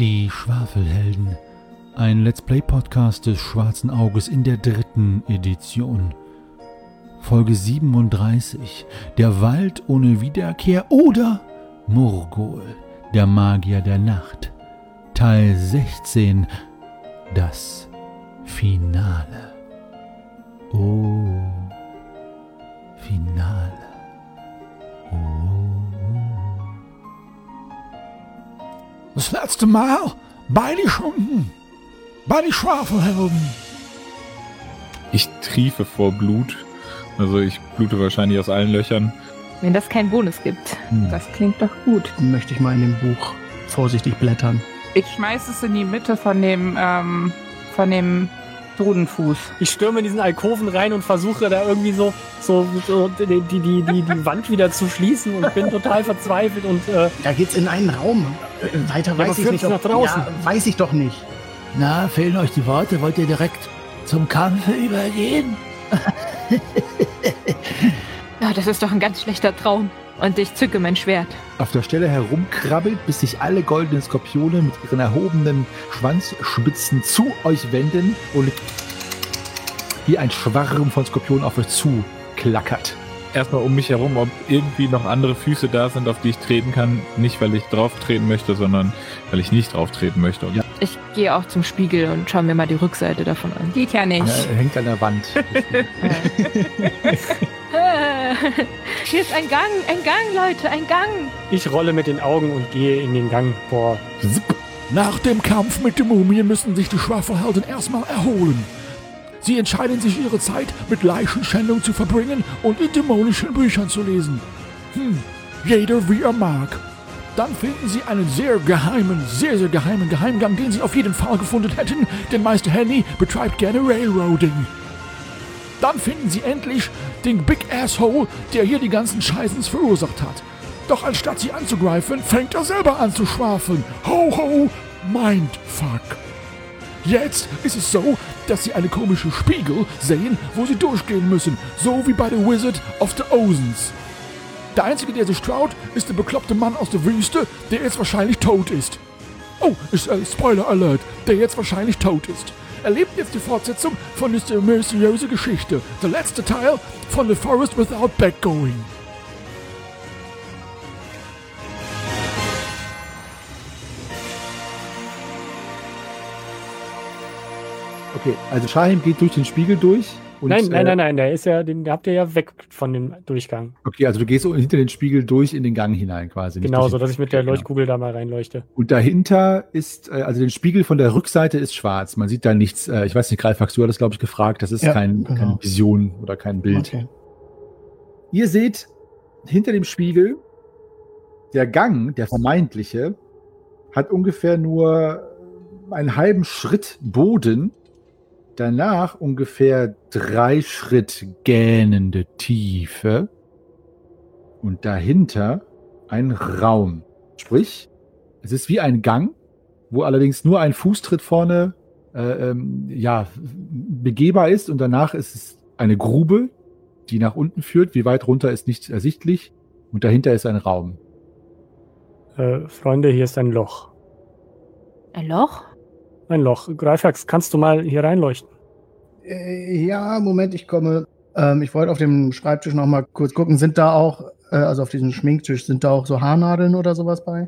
Die Schwafelhelden, ein Let's Play-Podcast des Schwarzen Auges in der 3. Edition. Folge 37, der Wald ohne Wiederkehr oder Murgol, der Magier der Nacht. Teil 16, das Finale. Oh, Finale. Oh. Das letzte Mal bei die Schwafelhelden. Ich triefe vor Blut. Also ich blute wahrscheinlich aus allen Löchern. Wenn das keinen Bonus gibt. Das klingt doch gut. Möchte ich mal in dem Buch vorsichtig blättern. Ich schmeiß es in die Mitte von dem Totenfuß. Ich stürme in diesen Alkoven rein und versuche da irgendwie so die Wand wieder zu schließen und bin total verzweifelt und Da geht's in einen Raum. Weiter weiß ich nicht. Nach draußen. Ja, weiß ich doch nicht. Na, fehlen euch die Worte? Wollt ihr direkt zum Kampf übergehen? Ja, das ist doch ein ganz schlechter Traum. Und ich zücke mein Schwert. Auf der Stelle herumkrabbelt, bis sich alle goldenen Skorpione mit ihren erhobenen Schwanzspitzen zu euch wenden und wie ein Schwarm von Skorpionen auf euch zu klackert. Erstmal um mich herum, ob irgendwie noch andere Füße da sind, auf die ich treten kann. Nicht, weil ich drauf treten möchte, sondern weil ich nicht drauf treten möchte. Und Ja. Ich gehe auch zum Spiegel und schaue mir mal die Rückseite davon an. Geht ja nicht. Er hängt an der Wand. Hier ist ein Gang, Leute, ein Gang. ich rolle mit den Augen und gehe in den Gang vor. Nach dem Kampf mit den Mumien müssen sich die Schwafelhelden erstmal erholen. Sie entscheiden sich, ihre Zeit mit Leichenschändung zu verbringen und in dämonischen Büchern zu lesen. Jeder wie er mag. Dann finden sie einen sehr geheimen Geheimgang, den sie auf jeden Fall gefunden hätten, denn Meister Henny betreibt gerne Railroading. Dann finden sie endlich den Big Asshole, der hier die ganzen Scheißens verursacht hat. Doch anstatt sie anzugreifen, fängt er selber an zu schwafeln. Ho ho, Mindfuck. Jetzt ist es so, dass sie eine komische Spiegel sehen, wo sie durchgehen müssen, so wie bei The Wizard of the Ozens. Der Einzige, der sich traut, ist der bekloppte Mann aus der Wüste, der jetzt wahrscheinlich tot ist. Oh, Spoiler Alert, der jetzt wahrscheinlich tot ist. Erlebt jetzt die Fortsetzung von dieser mysteriösen Geschichte, der letzte Teil von The Forest Without Backgoing. Okay, also Shahim geht durch den Spiegel durch. Und, Nein, der ist ja, den habt ihr ja weg von dem Durchgang. Okay, also du gehst so hinter den Spiegel durch in den Gang hinein quasi. nicht Genau, durch so den- dass ich mit der Genau. Leuchtkugel da mal reinleuchte. Und dahinter ist, also den Spiegel von der Rückseite ist schwarz. Man sieht da nichts. Ich weiß nicht, Greifax, du hattest, glaube ich, gefragt. Das ist Ja, keine genau. Vision oder kein Bild. Okay. Ihr seht hinter dem Spiegel, der Gang, der vermeintliche, hat ungefähr nur einen halben Schritt Boden. Danach ungefähr 3 Schritt gähnende Tiefe. Und dahinter ein Raum. Sprich, es ist wie ein Gang, wo allerdings nur ein Fußtritt vorne begehbar ist. Und danach ist es eine Grube, die nach unten führt. Wie weit runter ist nicht ersichtlich. Und dahinter ist ein Raum. Freunde, hier ist ein Loch. Ein Loch? Ein Loch. Greifax, kannst du mal hier reinleuchten? Ja, Moment, ich komme. Ich wollte auf dem Schreibtisch noch mal kurz gucken. Sind da auch, also auf diesem Schminktisch, sind da auch so Haarnadeln oder sowas bei?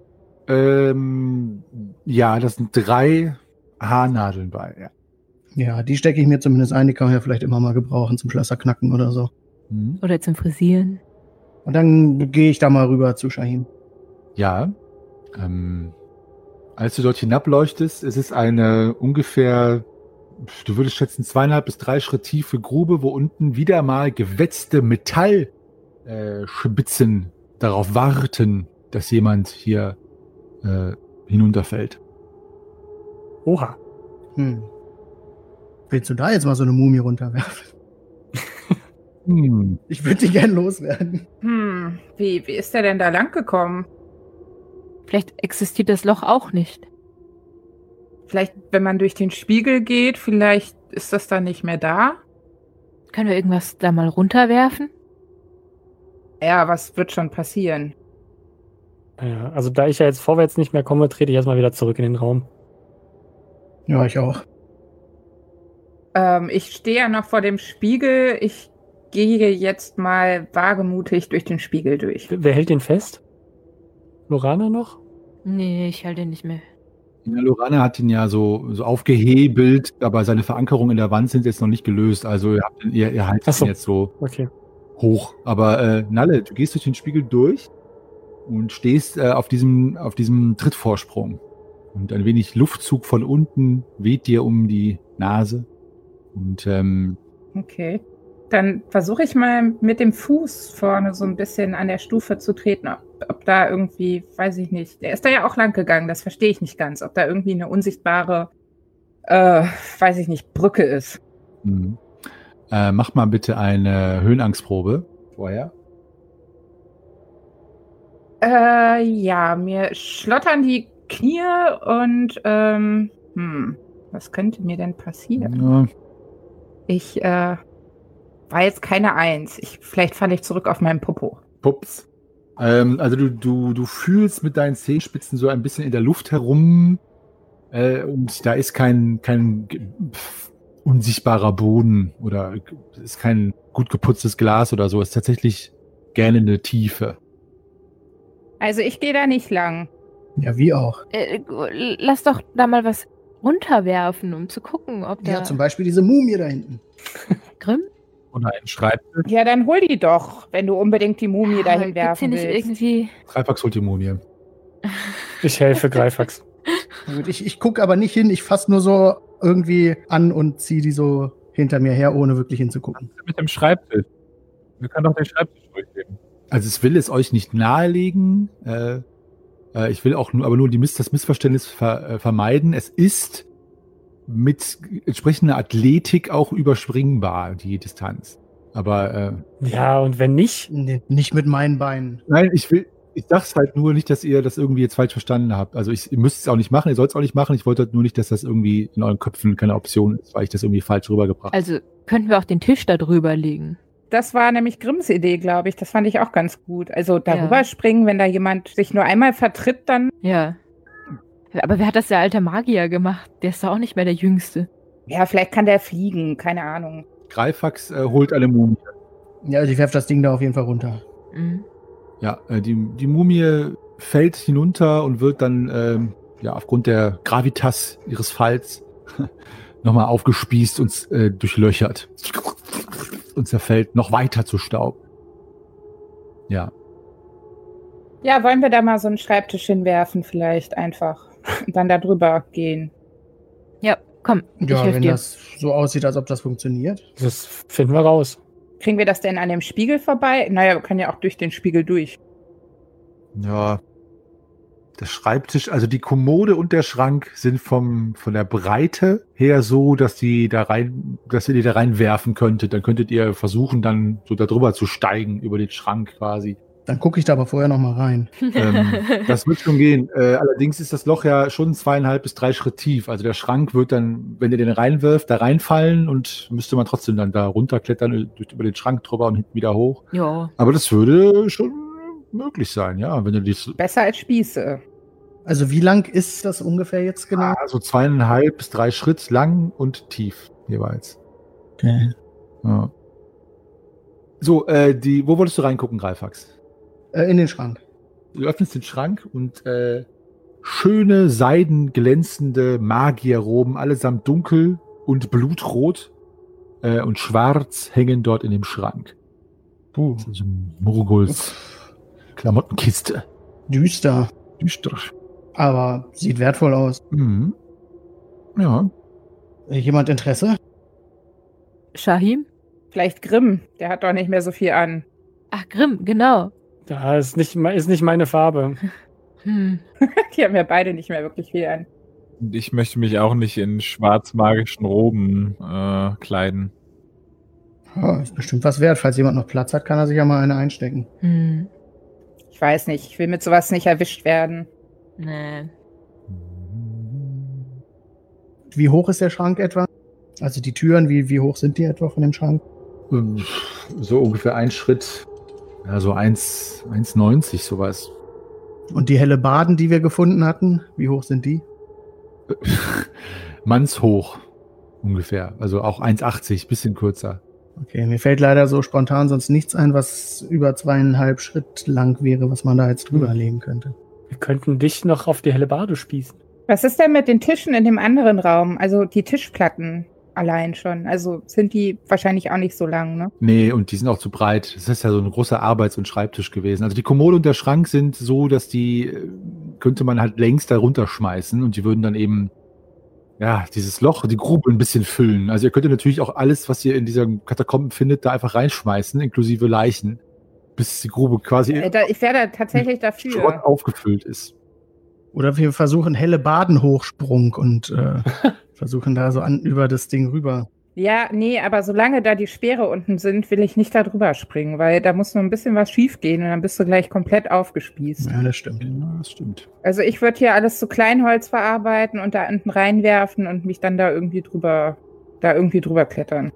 Ja, das sind 3 Haarnadeln bei. Ja. Ja, die stecke ich mir zumindest ein. Die kann man ja vielleicht immer mal gebrauchen zum Schlösserknacken oder so. Mhm. Oder zum Frisieren? Und dann gehe ich da mal rüber zu Shahim. Ja. Als du dort hinableuchtest, ist es eine ungefähr, du würdest schätzen, 2,5 bis 3 Schritt tiefe Grube, wo unten wieder mal gewetzte Metallspitzen darauf warten, dass jemand hier hinunterfällt. Oha. Willst du da jetzt mal so eine Mumie runterwerfen? Ich würde die gern loswerden. Wie ist der denn da lang gekommen? Vielleicht existiert das Loch auch nicht. Vielleicht, wenn man durch den Spiegel geht, vielleicht ist das dann nicht mehr da? Können wir irgendwas da mal runterwerfen? Ja, was wird schon passieren? Ja, also da ich ja jetzt vorwärts nicht mehr komme, trete ich erstmal wieder zurück in den Raum. Ja, ich auch. Ich stehe ja noch vor dem Spiegel. Ich gehe jetzt mal wagemutig durch den Spiegel durch. Wer hält den fest? Lorana noch? Nee, ich halte ihn nicht mehr. Ja, Lorana hat ihn ja so aufgehebelt, aber seine Verankerungen in der Wand sind jetzt noch nicht gelöst. Also ihr haltet Ach so. ihn jetzt so Okay. hoch. Aber Nalle, du gehst durch den Spiegel durch und stehst auf diesem Trittvorsprung. Und ein wenig Luftzug von unten weht dir um die Nase. Und Okay. Dann versuche ich mal mit dem Fuß vorne so ein bisschen an der Stufe zu treten. Ob da irgendwie, weiß ich nicht. Der ist da ja auch lang gegangen, das verstehe ich nicht ganz. Ob da irgendwie eine unsichtbare, weiß ich nicht, Brücke ist. Mach mal bitte eine Höhenangstprobe vorher. Ja, mir schlottern die Knie und, was könnte mir denn passieren? Ja, Ich, war jetzt keine 1. Vielleicht falle ich zurück auf meinen Popo. Pups. Also du fühlst mit deinen Zehenspitzen so ein bisschen in der Luft herum und da ist kein unsichtbarer Boden oder ist kein gut geputztes Glas oder so. Es ist tatsächlich gerne eine Tiefe. Also ich gehe da nicht lang. Ja, wie auch. Lass doch da mal was runterwerfen, um zu gucken, ob da... Ja, zum Beispiel diese Mumie da hinten. Grimm? Oder einen Schreibtisch. Ja, dann hol die doch, wenn du unbedingt die Mumie dahin gibt's werfen hier nicht willst. irgendwie... Greifax holt die Mumie. Ich helfe Greifax. Gut, ich gucke aber nicht hin, ich fasse nur so irgendwie an und ziehe die so hinter mir her, ohne wirklich hinzugucken. Mit dem Schreibtisch. Wir können doch den Schreibtisch durchgeben. Also ich will es euch nicht nahelegen. Ich will auch nur das Missverständnis vermeiden. Es ist mit entsprechender Athletik auch überspringbar, die Distanz. Aber Ja, und wenn nicht? Nee, nicht mit meinen Beinen. nein, ich sag's halt nur nicht, dass ihr das irgendwie jetzt falsch verstanden habt. Also ihr müsst es auch nicht machen, ihr sollt es auch nicht machen. Ich wollte halt nur nicht, dass das irgendwie in euren Köpfen keine Option ist, weil ich das irgendwie falsch rübergebracht habe. Also könnten wir auch den Tisch da drüber legen. Das war nämlich Grimms Idee, glaube ich. Das fand ich auch ganz gut. Also darüber Ja. springen, wenn da jemand sich nur einmal vertritt, dann... Ja. Aber wer hat das, der alte Magier, gemacht? Der ist doch auch nicht mehr der Jüngste. Ja, vielleicht kann der fliegen, keine Ahnung. Greifax holt eine Mumie. Ja, also ich werfe das Ding da auf jeden Fall runter. Mhm. Ja, die Mumie fällt hinunter und wird dann aufgrund der Gravitas ihres Falls nochmal aufgespießt und durchlöchert. Und zerfällt noch weiter zu Staub. Ja. Ja, wollen wir da mal so einen Schreibtisch hinwerfen vielleicht einfach. Und dann da drüber gehen. Ja, komm, ich Ja, helfe wenn dir. das so aussieht, als ob das funktioniert. Das finden wir raus. Kriegen wir das denn an dem Spiegel vorbei? Naja, wir können ja auch durch den Spiegel durch. Ja. Der Schreibtisch, also die Kommode und der Schrank sind von der Breite her so, dass ihr die da reinwerfen könntet. Dann könntet ihr versuchen, dann so da drüber zu steigen, über den Schrank quasi. Dann gucke ich da aber vorher noch mal rein. Das wird schon gehen. Allerdings ist das Loch ja schon 2,5 bis 3 Schritt tief. Also der Schrank wird dann, wenn ihr den reinwirft, da reinfallen und müsste man trotzdem dann da runterklettern, über den Schrank drüber und hinten wieder hoch. Ja. Aber das würde schon möglich sein, ja. Wenn du dies Besser als Spieße. Also wie lang ist das ungefähr jetzt genau? so 2,5 bis 3 Schritt lang und tief jeweils. Okay. Ja. So, wo wolltest du reingucken, Greifax? In den Schrank. Du öffnest den Schrank und schöne, seidenglänzende Magierroben, allesamt dunkel und blutrot und schwarz, hängen dort in dem Schrank. Das ist so Murguls Klamottenkiste. Düster. Düster. Aber sieht wertvoll aus. Mhm. Ja. Jemand Interesse? Shahim? Vielleicht Grimm, der hat doch nicht mehr so viel an. Ach, Grimm, genau. Da ist nicht meine Farbe. Die haben ja beide nicht mehr wirklich viel an. Und ich möchte mich auch nicht in schwarzmagischen Roben kleiden. Ja, ist bestimmt was wert. Falls jemand noch Platz hat, kann er sich ja mal eine einstecken. Hm. Ich weiß nicht, ich will mit sowas nicht erwischt werden. Nee. Wie hoch ist der Schrank etwa? Also die Türen, wie hoch sind die etwa von dem Schrank? So ungefähr ein Schritt. Ja, so 1,90 sowas. Und die Hellebarden, die wir gefunden hatten, wie hoch sind die? Mannshoch ungefähr. Also auch 1,80, bisschen kürzer. Okay, mir fällt leider so spontan sonst nichts ein, was über 2,5 Schritt lang wäre, was man da jetzt drüber legen könnte. Wir könnten dich noch auf die Hellebarde spießen. Was ist denn mit den Tischen in dem anderen Raum? Also die Tischplatten allein schon. Also sind die wahrscheinlich auch nicht so lang, ne? Nee, und die sind auch zu breit. Das ist ja so ein großer Arbeits- und Schreibtisch gewesen. Also die Kommode und der Schrank sind so, dass die könnte man halt längst da runterschmeißen und die würden dann eben dieses Loch, die Grube ein bisschen füllen. Also ihr könnt natürlich auch alles, was ihr in dieser Katakomben findet, da einfach reinschmeißen, inklusive Leichen, bis die Grube quasi Ich wäre da tatsächlich dafür. Schrott aufgefüllt ist. Oder wir versuchen Hellebardenhochsprung und versuchen da so über das Ding rüber. Ja, nee, aber solange da die Speere unten sind, will ich nicht da drüber springen, weil da muss nur ein bisschen was schief gehen und dann bist du gleich komplett aufgespießt. Ja, das stimmt. Ja, das stimmt. Also ich würde hier alles zu Kleinholz verarbeiten und da unten reinwerfen und mich dann da irgendwie drüber klettern.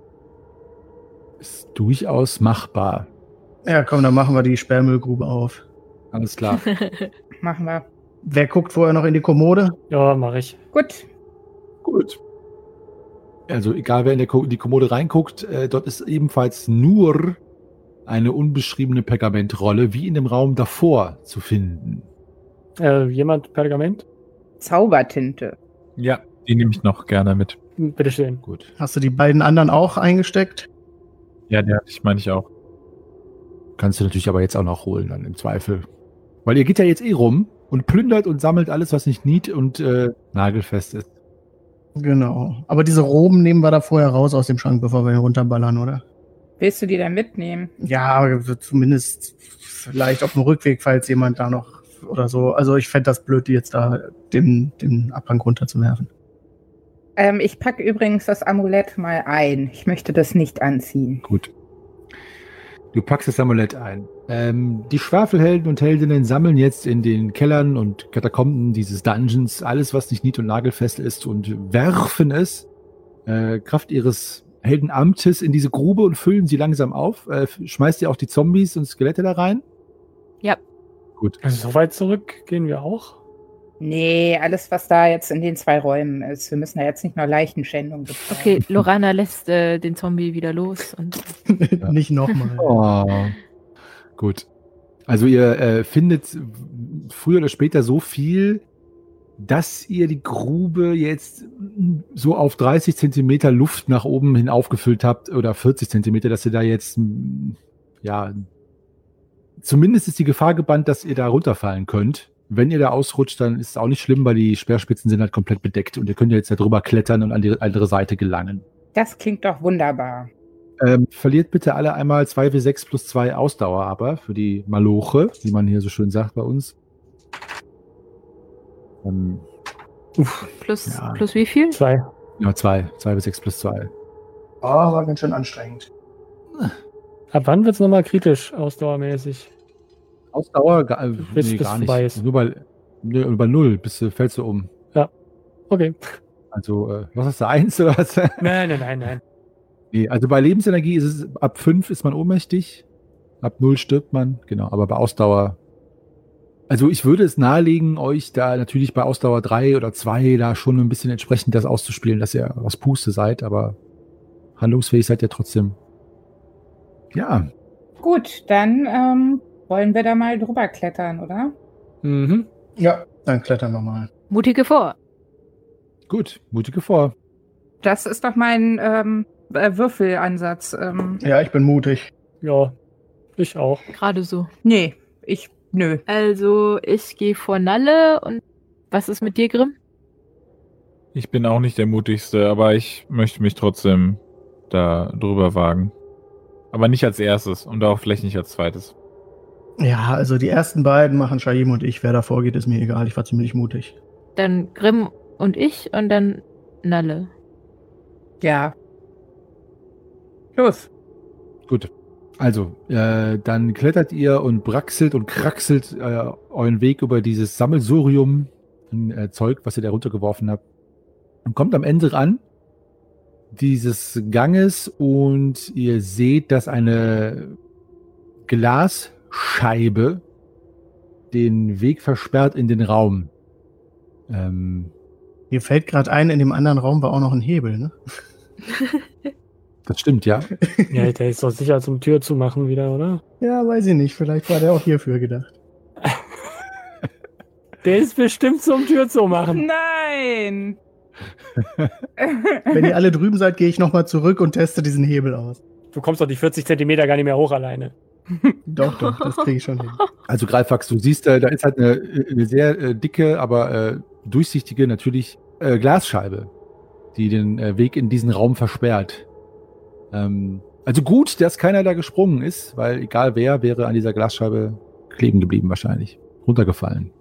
Ist durchaus machbar. Ja, komm, dann machen wir die Sperrmüllgrube auf. Alles klar. Machen wir. Wer guckt vorher noch in die Kommode? Ja, mache ich. Gut. Gut. Also egal, wer in die Kommode reinguckt, dort ist ebenfalls nur eine unbeschriebene Pergamentrolle, wie in dem Raum davor zu finden. Jemand Pergament? Zaubertinte. Ja, die nehme ich noch gerne mit. Bitteschön. Gut. Hast du die beiden anderen auch eingesteckt? Ja, meine ich auch. Kannst du natürlich aber jetzt auch noch holen, dann im Zweifel. Weil ihr geht ja jetzt rum und plündert und sammelt alles, was nicht nied- und nagelfest ist. Genau. Aber diese Roben nehmen wir da vorher raus aus dem Schrank, bevor wir ihn runterballern, oder? Willst du die dann mitnehmen? Ja, zumindest vielleicht auf dem Rückweg, falls jemand da noch oder so. Also ich fände das blöd, die jetzt da den Abhang runterzuwerfen. Ich packe übrigens das Amulett mal ein. Ich möchte das nicht anziehen. Gut. Du packst das Amulett ein. Die Schwafelhelden und Heldinnen sammeln jetzt in den Kellern und Katakomben dieses Dungeons alles, was nicht nied- und nagelfest ist, und werfen es Kraft ihres Heldenamtes in diese Grube und füllen sie langsam auf. Schmeißt ihr auch die Zombies und Skelette da rein? Ja. Gut. Also so weit zurück gehen wir auch. Nee, alles, was da jetzt in den 2 Räumen ist. Wir müssen da jetzt nicht nur Leichenschändung betreiben. Okay, Lorana lässt den Zombie wieder los. Und Nicht nochmal. Oh. Gut. Also ihr findet früher oder später so viel, dass ihr die Grube jetzt so auf 30 Zentimeter Luft nach oben hin aufgefüllt habt oder 40 Zentimeter, dass ihr da jetzt, zumindest ist die Gefahr gebannt, dass ihr da runterfallen könnt. Wenn ihr da ausrutscht, dann ist es auch nicht schlimm, weil die Speerspitzen sind halt komplett bedeckt und ihr könnt jetzt da drüber klettern und an die andere Seite gelangen. Das klingt doch wunderbar. Verliert bitte alle einmal 2W6 plus 2 Ausdauer aber für die Maloche, wie man hier so schön sagt bei uns. plus wie viel? 2. Ja, 2W6 plus 2. Oh, war ganz schön anstrengend. Ab wann wird es nochmal kritisch, ausdauermäßig? Ausdauer? Bis gar vorbei nicht. ist. Nur bei 0 fällst du um. Okay. Also, was hast du, 1 oder was? Nein. Nee, also bei Lebensenergie ist es, ab 5 ist man ohnmächtig, ab 0 stirbt man, genau, aber bei Ausdauer, also ich würde es nahelegen, euch da natürlich bei Ausdauer 3 oder 2 da schon ein bisschen entsprechend das auszuspielen, dass ihr aus Puste seid, aber handlungsfähig seid ihr trotzdem. Ja. Gut, dann wollen wir da mal drüber klettern, oder? Mhm. Ja, dann klettern wir mal. Mutige vor. Gut, mutige vor. Das ist doch mein Würfelansatz. Ja, ich bin mutig. Ja, ich auch. Gerade so. Nö. Also, ich gehe vor Nalle und was ist mit dir, Grimm? Ich bin auch nicht der mutigste, aber ich möchte mich trotzdem da drüber wagen. Aber nicht als erstes und auch vielleicht nicht als zweites. Ja, also die ersten beiden machen Shaim und ich. Wer da vorgeht, ist mir egal. Ich war ziemlich mutig. Dann Grimm und ich und dann Nalle. Ja. Los. Gut. Also, dann klettert ihr und braxelt und kraxelt euren Weg über dieses Sammelsurium Zeug, was ihr da runtergeworfen habt. Und kommt am Ende an dieses Ganges und ihr seht, dass eine Glasscheibe den Weg versperrt in den Raum. Mir fällt gerade ein, in dem anderen Raum war auch noch ein Hebel, ne? Das stimmt, ja. Ja, der ist doch sicher zum Tür zu machen wieder, oder? Ja, weiß ich nicht. Vielleicht war der auch hierfür gedacht. Der ist bestimmt zum Tür zu machen. Nein! Wenn ihr alle drüben seid, gehe ich nochmal zurück und teste diesen Hebel aus. Du kommst doch die 40 Zentimeter gar nicht mehr hoch alleine. Doch, das kriege ich schon hin. Also Greifax, du siehst, da ist halt eine sehr dicke, aber durchsichtige, natürlich Glasscheibe, die den Weg in diesen Raum versperrt. Also gut, dass keiner da gesprungen ist, weil egal wer, wäre an dieser Glasscheibe kleben geblieben wahrscheinlich. Runtergefallen.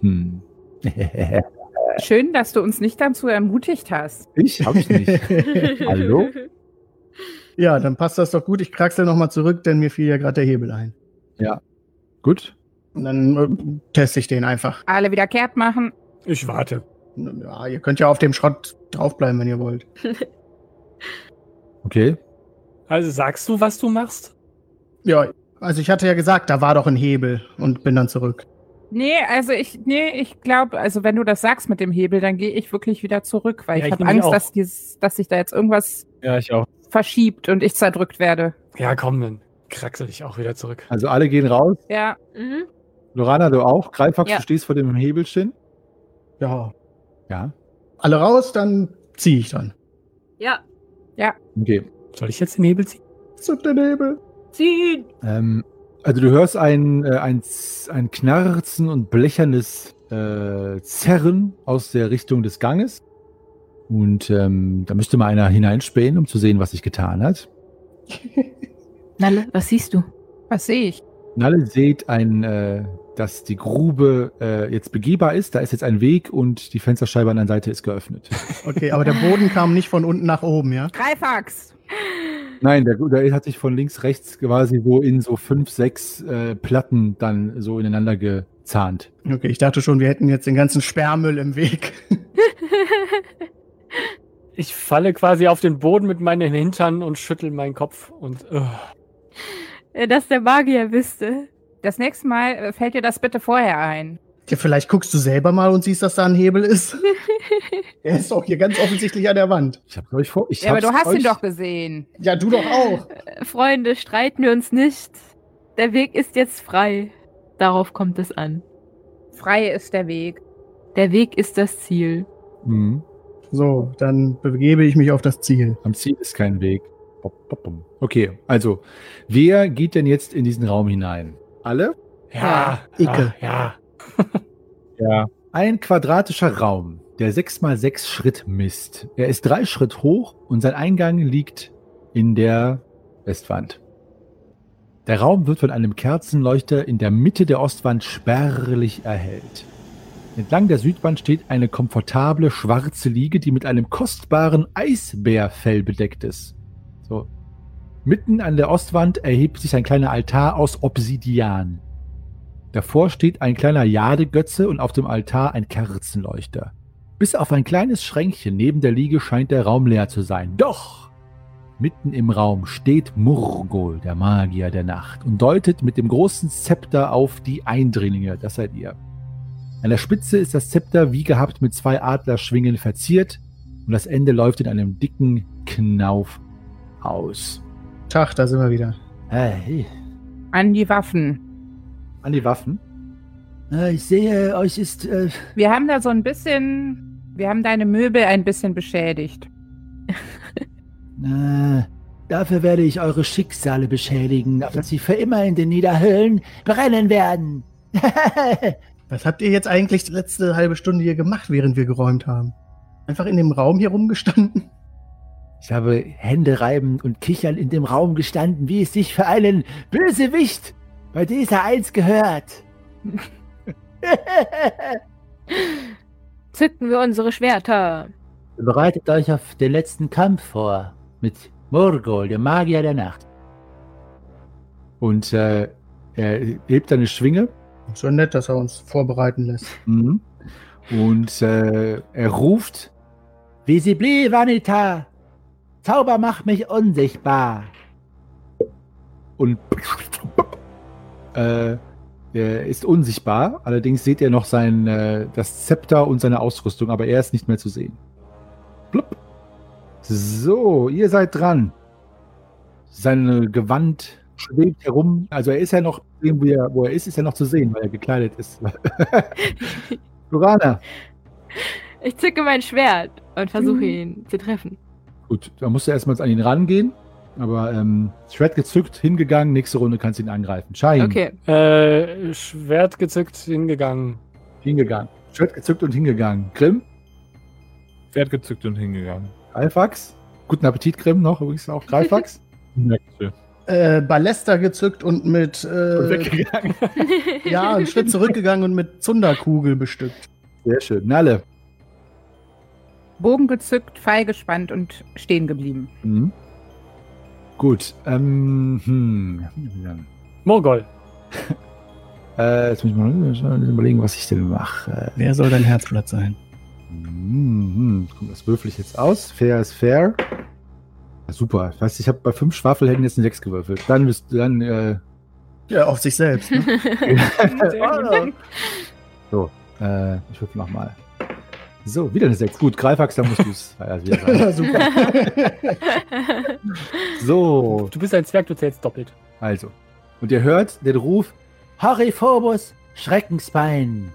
Schön, dass du uns nicht dazu ermutigt hast. Ich hab's nicht. Hallo? Ja, dann passt das doch gut. Ich kraxel nochmal zurück, denn mir fiel ja gerade der Hebel ein. Ja. Gut. Und dann teste ich den einfach. Alle wieder kehrt machen. Ich warte. Ja, ihr könnt ja auf dem Schrott draufbleiben, wenn ihr wollt. Okay. Also sagst du, was du machst? Ja, also ich hatte ja gesagt, da war doch ein Hebel und bin dann zurück. Ich glaube, also wenn du das sagst mit dem Hebel, dann gehe ich wirklich wieder zurück, weil Ja, ich ich habe nämlich Angst, auch. dass sich da jetzt irgendwas Ja, ich auch. verschiebt und ich zerdrückt werde. Ja, komm, dann kraxel ich auch wieder zurück. Also alle gehen raus. Ja. Mhm. Lorana, du auch. Greifax, Ja. du stehst vor dem Hebelchen. Ja. Ja. Alle raus, dann ziehe ich dann. Ja. Okay. Soll ich jetzt den Hebel ziehen? Zück den Hebel. Ziehen. Also du hörst ein Knarzen und blechernes Zerren aus der Richtung des Ganges. Und da müsste mal einer hineinspähen, um zu sehen, was sich getan hat. Nalle, was siehst du? Was sehe ich? Nalle seht dass die Grube jetzt begehbar ist. Da ist jetzt ein Weg und die Fensterscheibe an der Seite ist geöffnet. Okay, aber der Boden kam nicht von unten nach oben, ja? Greifax! Nein, der hat sich von links, rechts quasi so in so 5, 6 Platten dann so ineinander gezahnt. Okay, ich dachte schon, wir hätten jetzt den ganzen Sperrmüll im Weg. Ich falle quasi auf den Boden mit meinen Hintern und schüttel meinen Kopf und Dass der Magier wüsste. Das nächste Mal fällt dir das bitte vorher ein. Ja, vielleicht guckst du selber mal und siehst, dass da ein Hebel ist. Der ist doch hier ganz offensichtlich an der Wand. Ich hab's euch vor. Ja, aber du hast ihn doch gesehen. Ja, du doch auch. Freunde, streiten wir uns nicht. Der Weg ist jetzt frei. Darauf kommt es an. Frei ist der Weg. Der Weg ist das Ziel. Mhm. So, dann begebe ich mich auf das Ziel. Am Ziel ist kein Weg. Okay, also, wer geht denn jetzt in diesen Raum hinein? Alle? ja, Icke. ja. Ja. Ein quadratischer Raum, der 6x6 Schritt misst. Er ist 3 Schritt hoch und sein Eingang liegt in der Westwand. Der Raum wird von einem Kerzenleuchter in der Mitte der Ostwand spärlich erhellt. Entlang der Südwand steht eine komfortable schwarze Liege, die mit einem kostbaren Eisbärfell bedeckt ist. So. Mitten an der Ostwand erhebt sich ein kleiner Altar aus Obsidian. Davor steht ein kleiner Jadegötze und auf dem Altar ein Kerzenleuchter. Bis auf ein kleines Schränkchen neben der Liege scheint der Raum leer zu sein. Doch! Mitten im Raum steht Murgol, der Magier der Nacht, und deutet mit dem großen Zepter auf die Eindringlinge. Das seid ihr. An der Spitze ist das Zepter wie gehabt mit 2 Adlerschwingen verziert und das Ende läuft in einem dicken Knauf aus. Tag, da sind wir wieder. Hey, An die Waffen. an die Waffen. Ich sehe, euch ist... Wir haben da so ein bisschen... Wir haben deine Möbel ein bisschen beschädigt. Dafür werde ich eure Schicksale beschädigen, auf dass sie für immer in den Niederhöllen brennen werden. Was habt ihr jetzt eigentlich die letzte halbe Stunde hier gemacht, während wir geräumt haben? Einfach in dem Raum hier rumgestanden? Ich habe Hände reiben und kichern in dem Raum gestanden, wie es sich für einen Bösewicht bei dieser Eins gehört. Zücken wir unsere Schwerter. Bereitet euch auf den letzten Kampf vor mit Murgol, dem Magier der Nacht. Und er hebt eine Schwinge. Schon nett, dass er uns vorbereiten lässt. Mhm. Und er ruft, Visibli Vanita, Zauber macht mich unsichtbar. und Er ist unsichtbar, allerdings seht ihr noch das Zepter und seine Ausrüstung, aber er ist nicht mehr zu sehen. Blub. So, ihr seid dran. Sein Gewand schwebt herum. Also er ist ja noch, wo er ist ja noch zu sehen, weil er gekleidet ist. Lorana. Ich zücke mein Schwert und versuche ihn zu treffen. Gut, da musst du erstmal an ihn rangehen. Aber Schwert gezückt, hingegangen, nächste Runde kannst du ihn angreifen. Shahin. Okay. Schwert gezückt, hingegangen. Hingegangen. Schwert gezückt und hingegangen. Grimm. Schwert gezückt und hingegangen. Greifax. Guten Appetit, Grimm, noch übrigens auch. Greifax. Ballester gezückt und mit Und weggegangen. ja, einen Schritt zurückgegangen und mit Zunderkugel bestückt. Sehr schön. Nalle. Bogen gezückt, Pfeil gespannt und stehen geblieben. Mhm. Gut. Morgol. Jetzt muss ich mal überlegen, was ich denn mache. Wer soll dein Herzblatt sein? Das würfel ich jetzt aus. Fair ist fair. Ja, super. Ich weiß, ich habe bei 5 Schwafelhelden jetzt eine 6 gewürfelt. Ja, auf sich selbst. Ne? So, ich würfel nochmal. So, wieder eine 6. Gut, Greifax, dann musst du es wieder sagen. Ja, super. So, Du bist ein Zwerg, du zählst doppelt. also. Und ihr hört den Ruf: Horiphobos, Schreckensbein.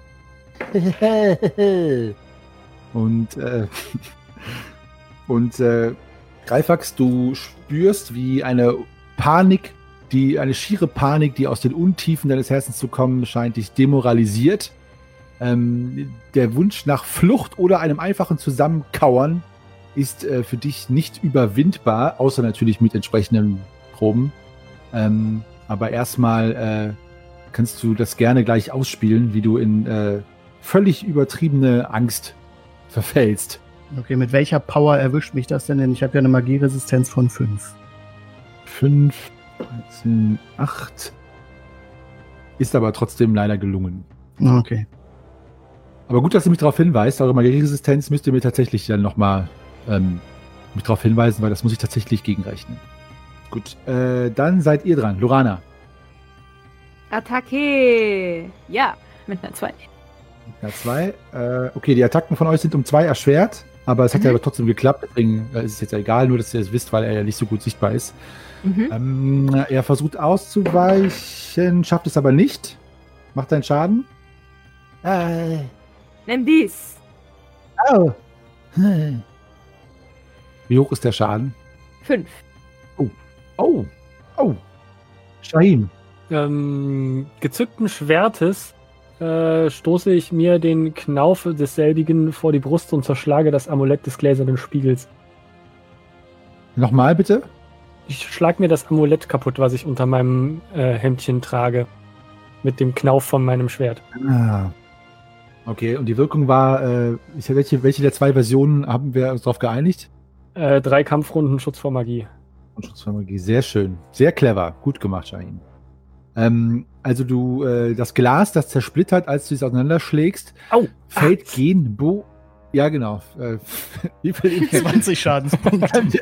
Und Greifax, du spürst, wie eine schiere Panik, die aus den Untiefen deines Herzens zu kommen scheint, dich demoralisiert. Der Wunsch nach Flucht oder einem einfachen Zusammenkauern ist für dich nicht überwindbar, außer natürlich mit entsprechenden Proben. Aber erstmal kannst du das gerne gleich ausspielen, wie du in völlig übertriebene Angst verfällst. Okay, mit welcher Power erwischt mich das denn? Ich habe ja eine Magieresistenz von 5. 5, 13, 8. Ist aber trotzdem leider gelungen. Okay. Aber gut, dass du mich darauf hinweist. Eure Magieresistenz müsst ihr mir tatsächlich dann nochmal mich darauf hinweisen, weil das muss ich tatsächlich gegenrechnen. Gut, dann seid ihr dran. Lorana. Attacke! Ja, mit einer 2. Ja, 2. Okay, die Attacken von euch sind um 2 erschwert, aber es hat ja aber trotzdem geklappt, deswegen ist es jetzt egal, nur dass ihr es wisst, weil er ja nicht so gut sichtbar ist. Er versucht auszuweichen, schafft es aber nicht. Macht einen Schaden. Nimm dies! Oh. Wie hoch ist der Schaden? 5. Oh. Shahin. Gezückten Schwertes stoße ich mir den Knauf desselbigen vor die Brust und zerschlage das Amulett des gläsernen Spiegels. Nochmal bitte. Ich schlage mir das Amulett kaputt, was ich unter meinem Hemdchen trage. Mit dem Knauf von meinem Schwert. Okay, und die Wirkung war, welche der 2 Versionen haben wir uns darauf geeinigt? 3 Kampfrunden Schutz vor Magie. Und Schutz vor Magie, sehr schön. Sehr clever. Gut gemacht, Shahin. Also du, das Glas, das zersplittert, als du es auseinanderschlägst, fällt gegen ja, genau. Wie viel 20 Schadenspunkte.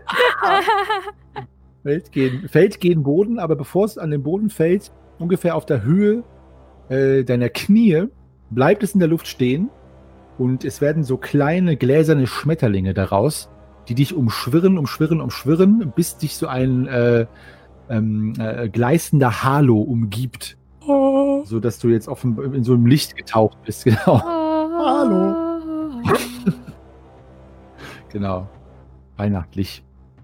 fällt gegen Boden, aber bevor es an den Boden fällt, ungefähr auf der Höhe deiner Knie, bleibt es in der Luft stehen und es werden so kleine gläserne Schmetterlinge daraus, die dich umschwirren, bis dich so ein gleißender Halo umgibt. So dass du jetzt in so einem Licht getaucht bist, genau. Hallo. Genau. Weihnachtlich.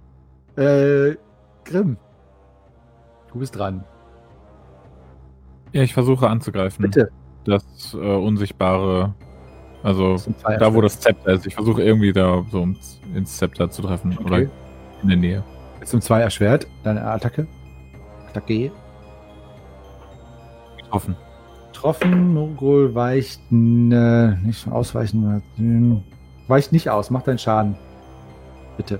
Grimm. Du bist dran. Ja, ich versuche anzugreifen. Bitte. Das Unsichtbare, also Das sind 2 da, wo das Zepter ist. Ich versuche irgendwie da so ins Zepter zu treffen. Okay. Oder in der Nähe. Jetzt um 2 erschwert. Deine Attacke. Attacke. Getroffen. Morgul weicht nicht ausweichen. Weicht nicht aus. Macht deinen Schaden. Bitte.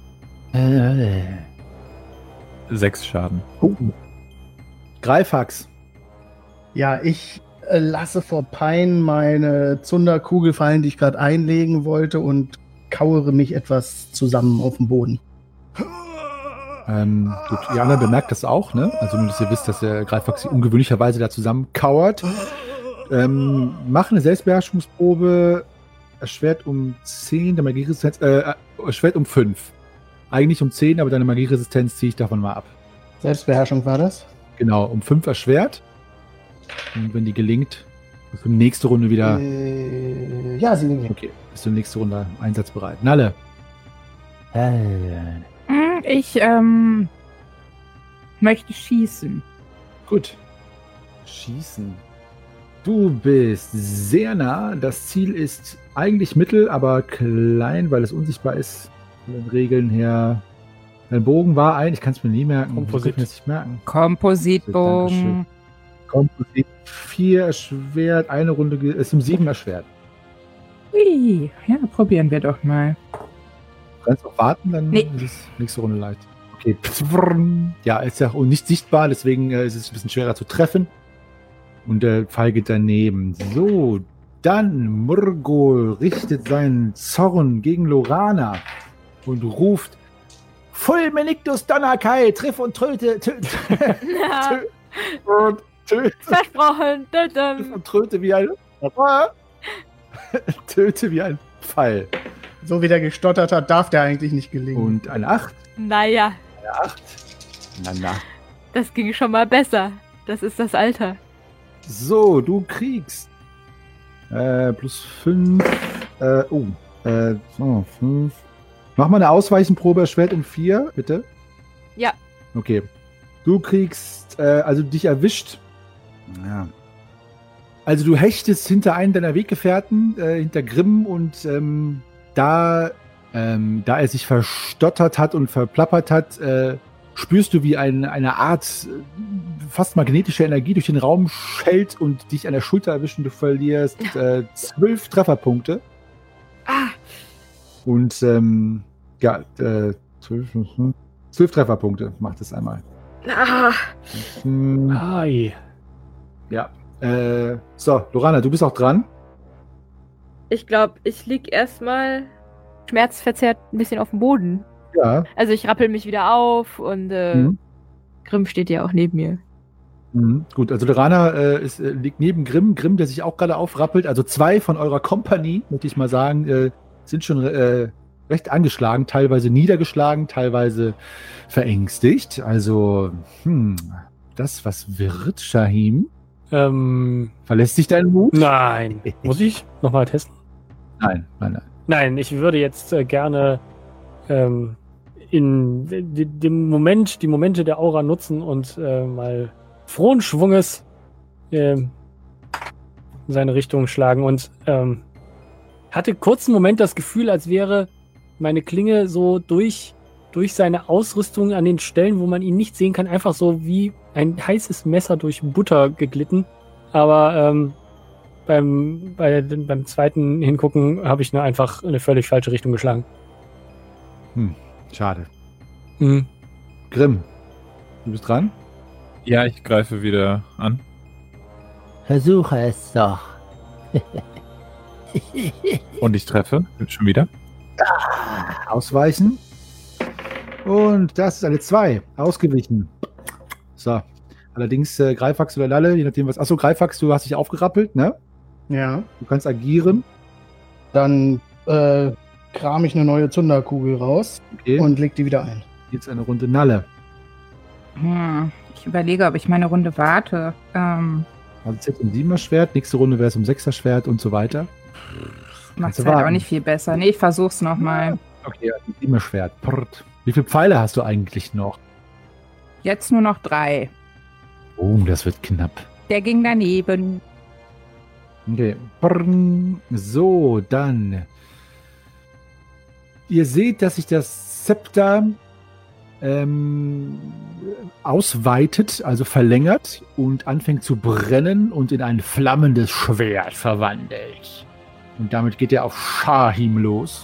6 Schaden. Greifax. Ja, ich lasse vor Pein meine Zunderkugel fallen, die ich gerade einlegen wollte und kauere mich etwas zusammen auf dem Boden. Gut, ihr anderen bemerkt das auch, ne? Also nur, dass ihr wisst, dass der Greifax sich ungewöhnlicherweise da zusammenkauert. Mach eine Selbstbeherrschungsprobe. Erschwert um 10, der Magieresistenz, erschwert um 5. Eigentlich um 10, aber deine Magieresistenz ziehe ich davon mal ab. Selbstbeherrschung war das? Genau, um 5 erschwert. Und wenn die gelingt, für die nächste Runde wieder. Ja, sie gelingt. Okay, bist du nächste Runde einsatzbereit. Nalle. Ich möchte schießen. Gut. Schießen. Du bist sehr nah. Das Ziel ist eigentlich mittel, aber klein, weil es unsichtbar ist. Von den Regeln her. Dein Bogen war ein, ich kann es mir nie merken. Komposit. Ich kann es nicht merken. Kompositbogen. Komposit 4 erschwert, eine Runde ist um 7 erschwert. Ui, ja, probieren wir doch mal. Du kannst auch warten, dann Nee. ist es nächste Runde leicht. Okay. Ja, ist ja auch nicht sichtbar, deswegen ist es ein bisschen schwerer zu treffen. Und der Pfeil geht daneben. So, dann Murgol richtet seinen Zorn gegen Lorana und ruft: Fulminictus Donnerkai, triff und töte, Ja, töte versprochen. Dödüm. und töte wie ein töte wie ein Pfeil. So wie der gestottert hat, darf der eigentlich nicht gelingen. Und eine 8. Naja, Eine 8. Na. das ging schon mal besser. Das ist das Alter. So, du kriegst plus 5. 5. Mach mal eine Ausweichenprobe, erschwert um 4, bitte. Ja. Okay. Du kriegst, also dich erwischt. Ja. Also du hechtest hinter einen deiner Weggefährten, hinter Grimm, und da er sich verstottert hat und verplappert hat, spürst du, wie eine Art fast magnetische Energie durch den Raum schellt und dich an der Schulter erwischt, und du verlierst 12 Trefferpunkte. Ah, Und 12 Trefferpunkte macht es einmal. ah. Ai. Ja. So, Lorana, du bist auch dran. Ich glaube, ich lieg erstmal schmerzverzerrt ein bisschen auf dem Boden. Ja. Also ich rappel mich wieder auf und Grimm steht ja auch neben mir. Mhm. Gut, also Lorana liegt neben Grimm. Grimm, der sich auch gerade aufrappelt. Also 2 von eurer Kompanie, möchte ich mal sagen, sind schon recht angeschlagen, teilweise niedergeschlagen, teilweise verängstigt. Also, das was wird, Shahim? Verlässt sich dein Mut? Nein. Muss ich nochmal testen? Nein. Nein, ich würde jetzt gerne in die Momente der Aura nutzen und mal frohen Schwunges in seine Richtung schlagen und hatte kurz einen Moment das Gefühl, als wäre meine Klinge so durch seine Ausrüstung an den Stellen, wo man ihn nicht sehen kann, einfach so wie ein heißes Messer durch Butter geglitten. Aber beim zweiten Hingucken habe ich nur einfach in eine völlig falsche Richtung geschlagen. Schade. Mhm. Grimm, du bist dran? Ja, ich greife wieder an. Versuche es doch. Und ich treffe schon wieder. Ausweichen. Und das ist eine 2. Ausgewichen. So. Allerdings Greifax oder Lalle, je nachdem was. Achso, Greifax, du hast dich aufgerappelt, ne? Ja. Du kannst agieren. Dann kram ich eine neue Zunderkugel raus Okay. und leg die wieder ein. Jetzt eine Runde Nalle. Ich überlege, ob ich meine Runde warte. Also jetzt um 7er Schwert, nächste Runde wäre es um 6er Schwert und so weiter. Macht du es halt auch warten. nicht viel besser. Nee, ich versuch's nochmal. Okay, also 7er Schwert. Prrt. Wie viele Pfeile hast du eigentlich noch? Jetzt nur noch 3. Oh, das wird knapp. Der ging daneben. Okay. Brrn. So, dann. Ihr seht, dass sich das Zepter ausweitet, also verlängert und anfängt zu brennen und in ein flammendes Schwert verwandelt. Und damit geht er auf Shahim los.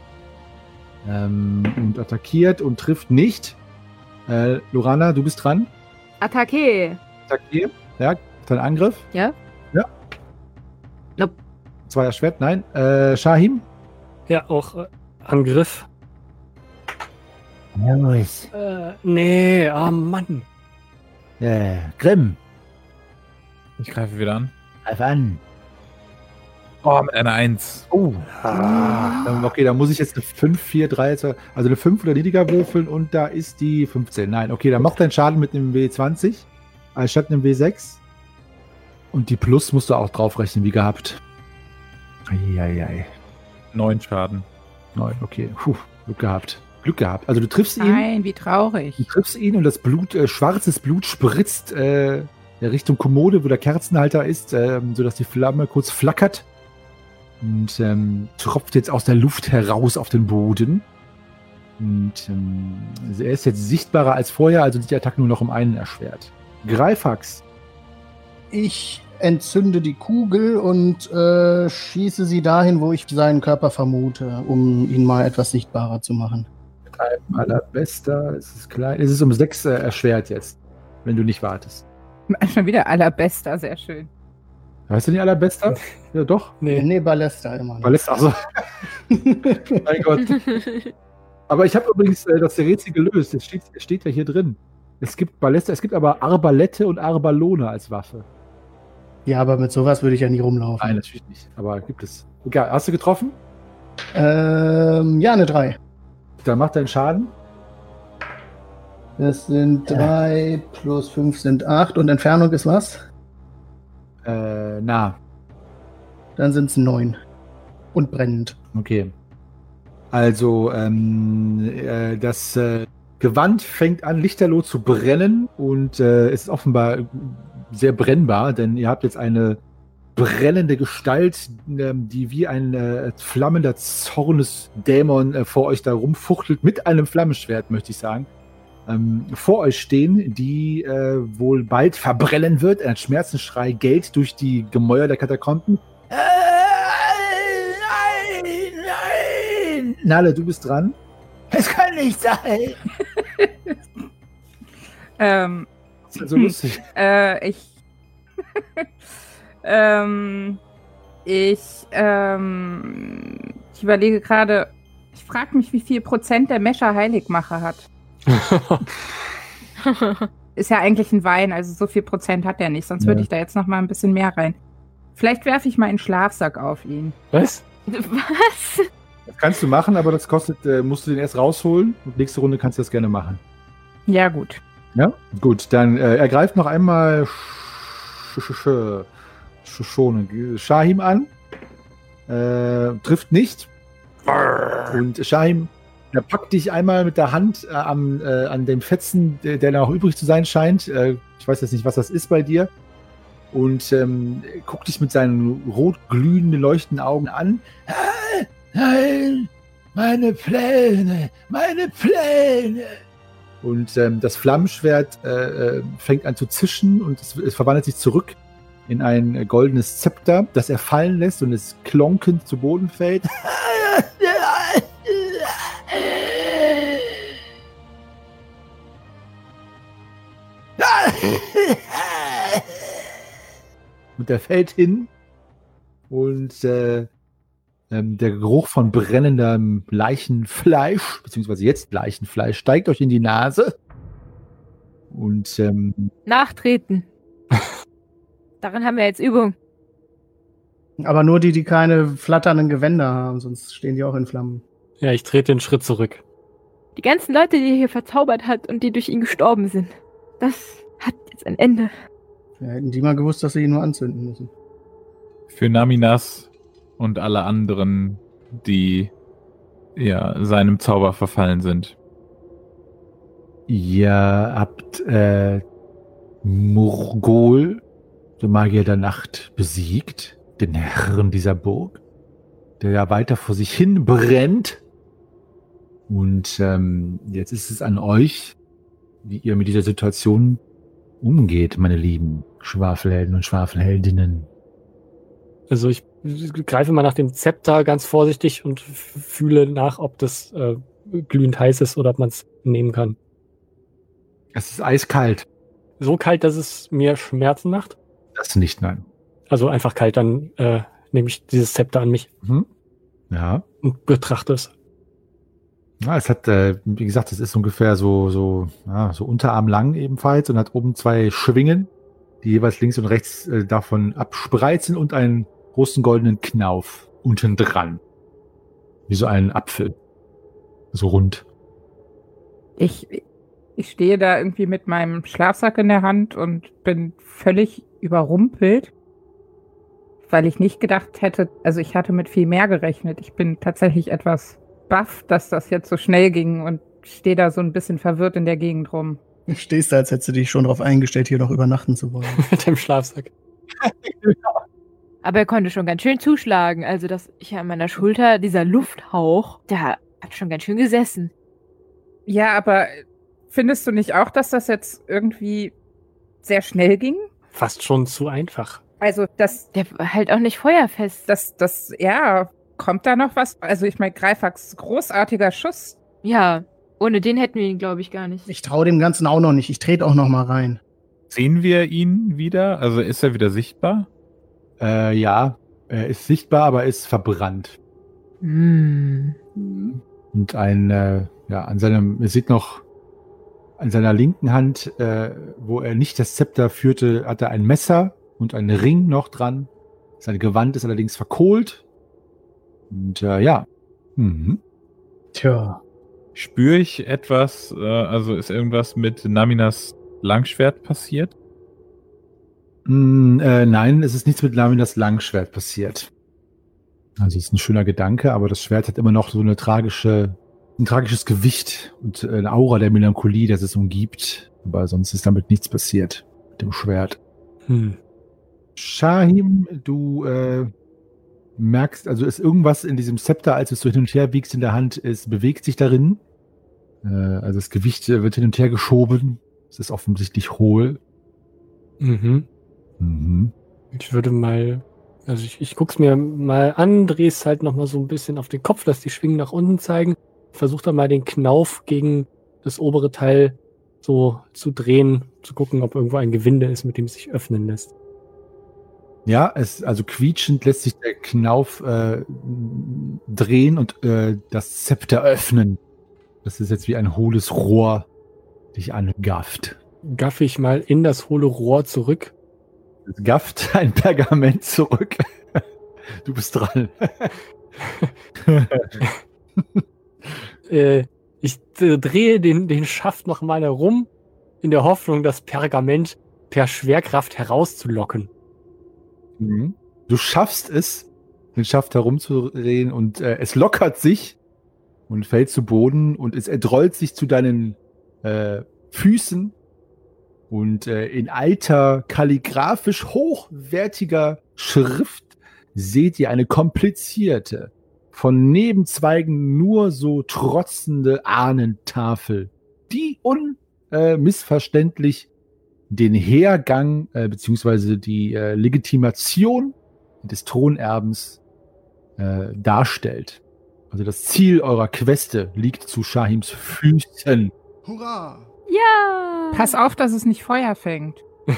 Und attackiert und trifft nicht. Lorana, du bist dran. Attacke. Attackier. Ja, dein Angriff. Ja? Ja. Nope. 2er Schwert, nein. Shahim. Ja, auch Angriff. Los. Nee, oh Mann. Grimm, Ich greife wieder an. greif an. Oh, mit einer 1. Oh. Okay, da muss ich jetzt eine 5, 4, 3, 2, also eine 5 oder niedriger würfeln und da ist die 15. Nein, okay, dann mach deinen Schaden mit einem W20 anstatt einem W6. Und die Plus musst du auch draufrechnen, wie gehabt. Eieiei. 9 Schaden. 9, okay. Puh, Glück gehabt. Glück gehabt. Also du triffst ihn. Nein, wie traurig. Du triffst ihn und das Blut, schwarzes Blut spritzt Richtung Kommode, wo der Kerzenhalter ist, sodass die Flamme kurz flackert und tropft jetzt aus der Luft heraus auf den Boden. Und also er ist jetzt sichtbarer als vorher, also ist die Attacke nur noch um einen erschwert. Greifax. Ich entzünde die Kugel und schieße sie dahin, wo ich seinen Körper vermute, um ihn mal etwas sichtbarer zu machen. Mit einem Allerbester, es ist klein. Es ist um 6 erschwert jetzt, wenn du nicht wartest. Schon wieder allerbester, sehr schön. Weißt du nicht Allerbester? Ja, doch. Nee, Ballester immer noch. Ballester, also. Mein Gott. Aber ich habe übrigens das Rätsel gelöst. Es steht ja hier drin. Es gibt Ballester, es gibt aber Arbalette und Arbalone als Waffe. Ja, aber mit sowas würde ich ja nie rumlaufen. Nein, natürlich nicht. Aber gibt es. Egal, hast du getroffen? Ja, eine 3. Dann mach deinen Schaden. Das sind 3 plus 5 sind 8 und Entfernung ist was? Na. Dann sind es 9. Und brennend. Okay. Also, das Gewand fängt an, lichterloh zu brennen und es ist offenbar sehr brennbar, denn ihr habt jetzt eine brennende Gestalt, die wie ein flammender Zornesdämon vor euch da rumfuchtelt, mit einem Flammenschwert, möchte ich sagen, vor euch stehen, die wohl bald verbrennen wird. Ein Schmerzensschrei gellt durch die Gemäuer der Katakomben. Nein! Nalle, du bist dran. Es kann nicht sein. Das ist so lustig. Ich überlege gerade, ich frage mich, wie viel Prozent der Mescher Heiligmacher hat. Ist ja eigentlich ein Wein, also so viel Prozent hat er nicht, sonst würde ich da jetzt noch mal ein bisschen mehr rein. Vielleicht werfe ich mal einen Schlafsack auf ihn. Was? Was? Das kannst du machen, aber das kostet, musst du den erst rausholen und nächste Runde kannst du das gerne machen. Ja, gut. Ja? Gut, dann er greift noch einmal Shahim an. Trifft nicht. Und Shahim, er packt dich einmal mit der Hand an den Fetzen, der noch übrig zu sein scheint. Ich weiß jetzt nicht, was das ist bei dir. Und guckt dich mit seinen rot glühenden, leuchtenden Augen an. Nein, meine Pläne, meine Pläne. Und das Flammenschwert fängt an zu zischen und es verwandelt sich zurück in ein goldenes Zepter, das er fallen lässt und es klonkend zu Boden fällt. Und er fällt hin und der Geruch von brennendem Leichenfleisch, beziehungsweise jetzt Leichenfleisch, steigt euch in die Nase. Und Nachtreten. Darin haben wir jetzt Übung. Aber nur die keine flatternden Gewänder haben, sonst stehen die auch in Flammen. Ja, ich trete den Schritt zurück. Die ganzen Leute, die er hier verzaubert hat und die durch ihn gestorben sind, das hat jetzt ein Ende. Ja, hätten die mal gewusst, dass sie ihn nur anzünden müssen. Für Naminas und alle anderen, die ja seinem Zauber verfallen sind. ihr habt Murgol, den Magier der Nacht, besiegt, den Herrn dieser Burg, der ja weiter vor sich hin brennt. Und jetzt ist es an euch, wie ihr mit dieser Situation umgeht, meine lieben Schwafelhelden und Schwafelheldinnen. Also ich greife mal nach dem Zepter ganz vorsichtig und fühle nach, ob das glühend heiß ist oder ob man es nehmen kann. Es ist eiskalt. So kalt, dass es mir Schmerzen macht? Das nicht, nein. Also einfach kalt, dann nehme ich dieses Zepter an mich Ja. und betrachte es. Ja, es hat, wie gesagt, es ist ungefähr so unterarmlang ebenfalls und hat oben 2 Schwingen, die jeweils links und rechts davon abspreizen und einen großen goldenen Knauf unten dran. Wie so ein Apfel. So rund. Ich stehe da irgendwie mit meinem Schlafsack in der Hand und bin völlig überrumpelt, weil ich nicht gedacht hätte, also ich hatte mit viel mehr gerechnet. Ich bin tatsächlich etwas baff, dass das jetzt so schnell ging und stehe da so ein bisschen verwirrt in der Gegend rum. Du stehst da, als hättest du dich schon darauf eingestellt, hier noch übernachten zu wollen. Mit dem Schlafsack. Aber er konnte schon ganz schön zuschlagen. Also das hier an meiner Schulter, dieser Lufthauch, der hat schon ganz schön gesessen. Ja, aber findest du nicht auch, dass das jetzt irgendwie sehr schnell ging? Fast schon zu einfach. Also Der war halt auch nicht feuerfest. Kommt da noch was? Also ich meine, Greifax großartiger Schuss. Ja, ohne den hätten wir ihn, glaube ich, gar nicht. Ich traue dem Ganzen auch noch nicht. Ich trete auch noch mal rein. Sehen wir ihn wieder? Also ist er wieder sichtbar? Ja, er ist sichtbar, aber ist verbrannt. Hm. Und ihr seht noch an seiner linken Hand, wo er nicht das Zepter führte, hat er ein Messer und einen Ring noch dran. Sein Gewand ist allerdings verkohlt. Und ja. Mhm. Tja. Spüre ich etwas, also ist irgendwas mit Naminas Langschwert passiert? Nein, es ist nichts mit Naminas Langschwert passiert. Also es ist ein schöner Gedanke, aber das Schwert hat immer noch so ein tragisches Gewicht und eine Aura der Melancholie, das es umgibt. Aber sonst ist damit nichts passiert mit dem Schwert. Shahim, du merkst, also ist irgendwas in diesem Zepter, als du es so hin und her wiegst in der Hand, es bewegt sich darin. Also das Gewicht wird hin und her geschoben. Es ist offensichtlich hohl. Ich würde mal, also ich guck's mir mal an, drehe es halt nochmal so ein bisschen auf den Kopf, lass die Schwingen nach unten zeigen, versuche dann mal den Knauf gegen das obere Teil so zu drehen, zu gucken, ob irgendwo ein Gewinde ist, mit dem es sich öffnen lässt. Ja, also quietschend lässt sich der Knauf drehen und das Zepter öffnen. Das ist jetzt wie ein hohles Rohr, dich angafft. Gaffe ich mal in das hohle Rohr zurück. Es gafft ein Pergament zurück. Du bist dran. Ich drehe den Schaft noch mal herum, in der Hoffnung, das Pergament per Schwerkraft herauszulocken. Du schaffst es, den Schaft herumzudrehen und es lockert sich und fällt zu Boden und es erdrollt sich zu deinen Füßen und in alter, kalligraphisch hochwertiger Schrift seht ihr eine komplizierte, von Nebenzweigen nur so trotzende Ahnentafel, die unmissverständlich den Hergang beziehungsweise die Legitimation des Thronerbens darstellt. Also das Ziel eurer Queste liegt zu Shahims Füßen. Hurra! Ja! Pass auf, dass es nicht Feuer fängt.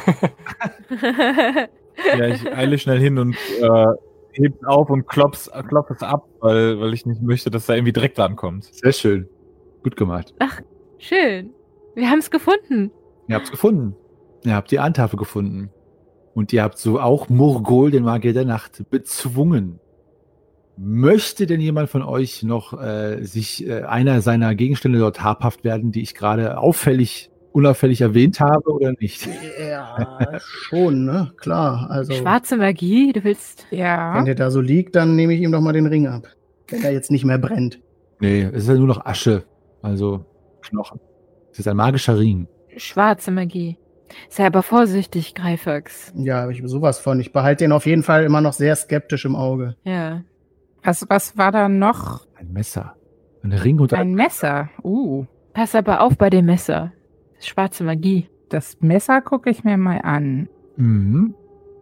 Ja, ich eile schnell hin und heb's auf und klopf es ab, weil ich nicht möchte, dass da irgendwie Dreck dran kommt. Sehr schön. Gut gemacht. Ach, schön. Wir haben es gefunden. Ihr habt's gefunden. Ihr habt die Ahntafel gefunden. Und ihr habt so auch Murgol, den Magier der Nacht, bezwungen. Möchte denn jemand von euch noch sich einer seiner Gegenstände dort habhaft werden, die ich gerade unauffällig erwähnt habe oder nicht? Ja, schon, ne? Klar. Also, Schwarze Magie, du willst... Ja. wenn der da so liegt, dann nehme ich ihm doch mal den Ring ab. Wenn er jetzt nicht mehr brennt. Nee, es ist ja nur noch Asche. Also Knochen. Es ist ein magischer Ring. Schwarze Magie. Sei aber vorsichtig, Greifax. Ja, habe ich sowas von. Ich behalte den auf jeden Fall immer noch sehr skeptisch im Auge. Ja. Was war da noch? Ein Messer. Ein Ring und Ein Messer. Pass aber auf bei dem Messer. Das ist schwarze Magie. Das Messer gucke ich mir mal an. Mhm.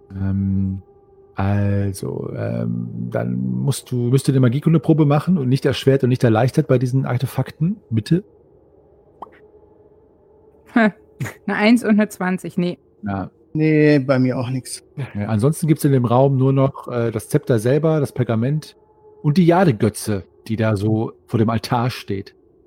Dann müsst ihr eine Magiekundeprobe machen und nicht erschwert und nicht erleichtert bei diesen Artefakten. Bitte. Eine 1 und eine 20, nee. Ja. Nee, bei mir auch nichts. Ja, ansonsten gibt es in dem Raum nur noch das Zepter selber, das Pergament und die Jadegötze, die da so vor dem Altar steht.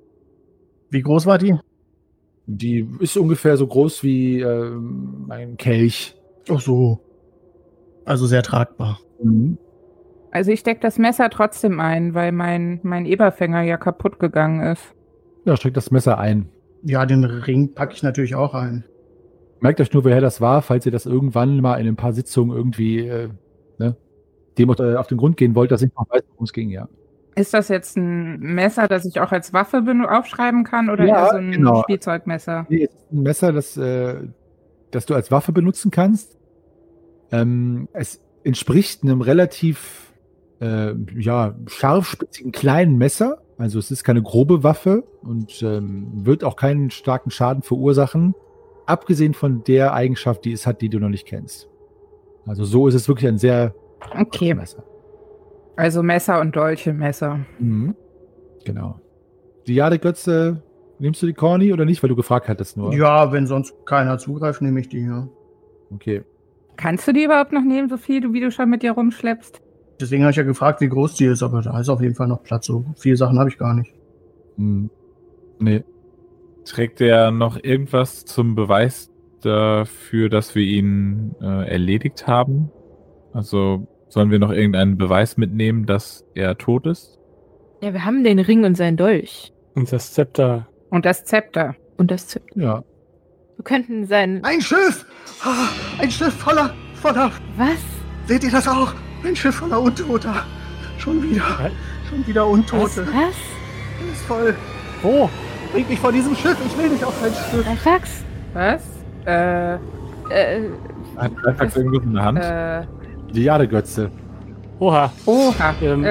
Wie groß war die? Die ist ungefähr so groß wie ein Kelch. Ach so. Also sehr tragbar. Mhm. Also ich stecke das Messer trotzdem ein, weil mein Eberfänger ja kaputt gegangen ist. Ja, steckt das Messer ein. Ja, den Ring packe ich natürlich auch ein. Merkt euch nur, woher das war, falls ihr das irgendwann mal in ein paar Sitzungen irgendwie dem auf den Grund gehen wollt, dass ich noch weiß, worum es ging, ja. Ist das jetzt ein Messer, das ich auch als Waffe aufschreiben kann oder Ja, eher so ein genau. Spielzeugmesser? Nee, es ist ein Messer, das du als Waffe benutzen kannst. Es entspricht einem relativ scharfspitzigen kleinen Messer. Also es ist keine grobe Waffe und wird auch keinen starken Schaden verursachen, abgesehen von der Eigenschaft, die es hat, die du noch nicht kennst. Also so ist es wirklich ein sehr Okay, Messer. also Messer und Dolche, Messer. Mhm. Genau. Die Jadegötze, nimmst du die Corny oder nicht, weil du gefragt hattest nur? Ja, wenn sonst keiner zugreift, nehme ich die, ja. Okay. Kannst du die überhaupt noch nehmen, so viel, wie du schon mit dir rumschleppst? Deswegen habe ich ja gefragt, wie groß die ist, aber da ist auf jeden Fall noch Platz. So viele Sachen habe ich gar nicht. Nee. Trägt er noch irgendwas zum Beweis dafür, dass wir ihn erledigt haben? Also sollen wir noch irgendeinen Beweis mitnehmen, dass er tot ist? Ja, wir haben den Ring und seinen Dolch. Und das Zepter. Und das Zepter. Und das Zepter. Ja. Wir könnten sein... Ein Schiff! Ah, ein Schiff voller... Was? Seht ihr das auch? Ein Schiff voller Untoter. Schon wieder. Was? Schon wieder Untote. Was? Ist voll. Wo? Bringt mich von diesem Schiff. Ich will nicht auf ein Schiff. Greifax? Was? Hat Greifax irgendwas in der Hand? Die Jadegötze. Oha. Oha.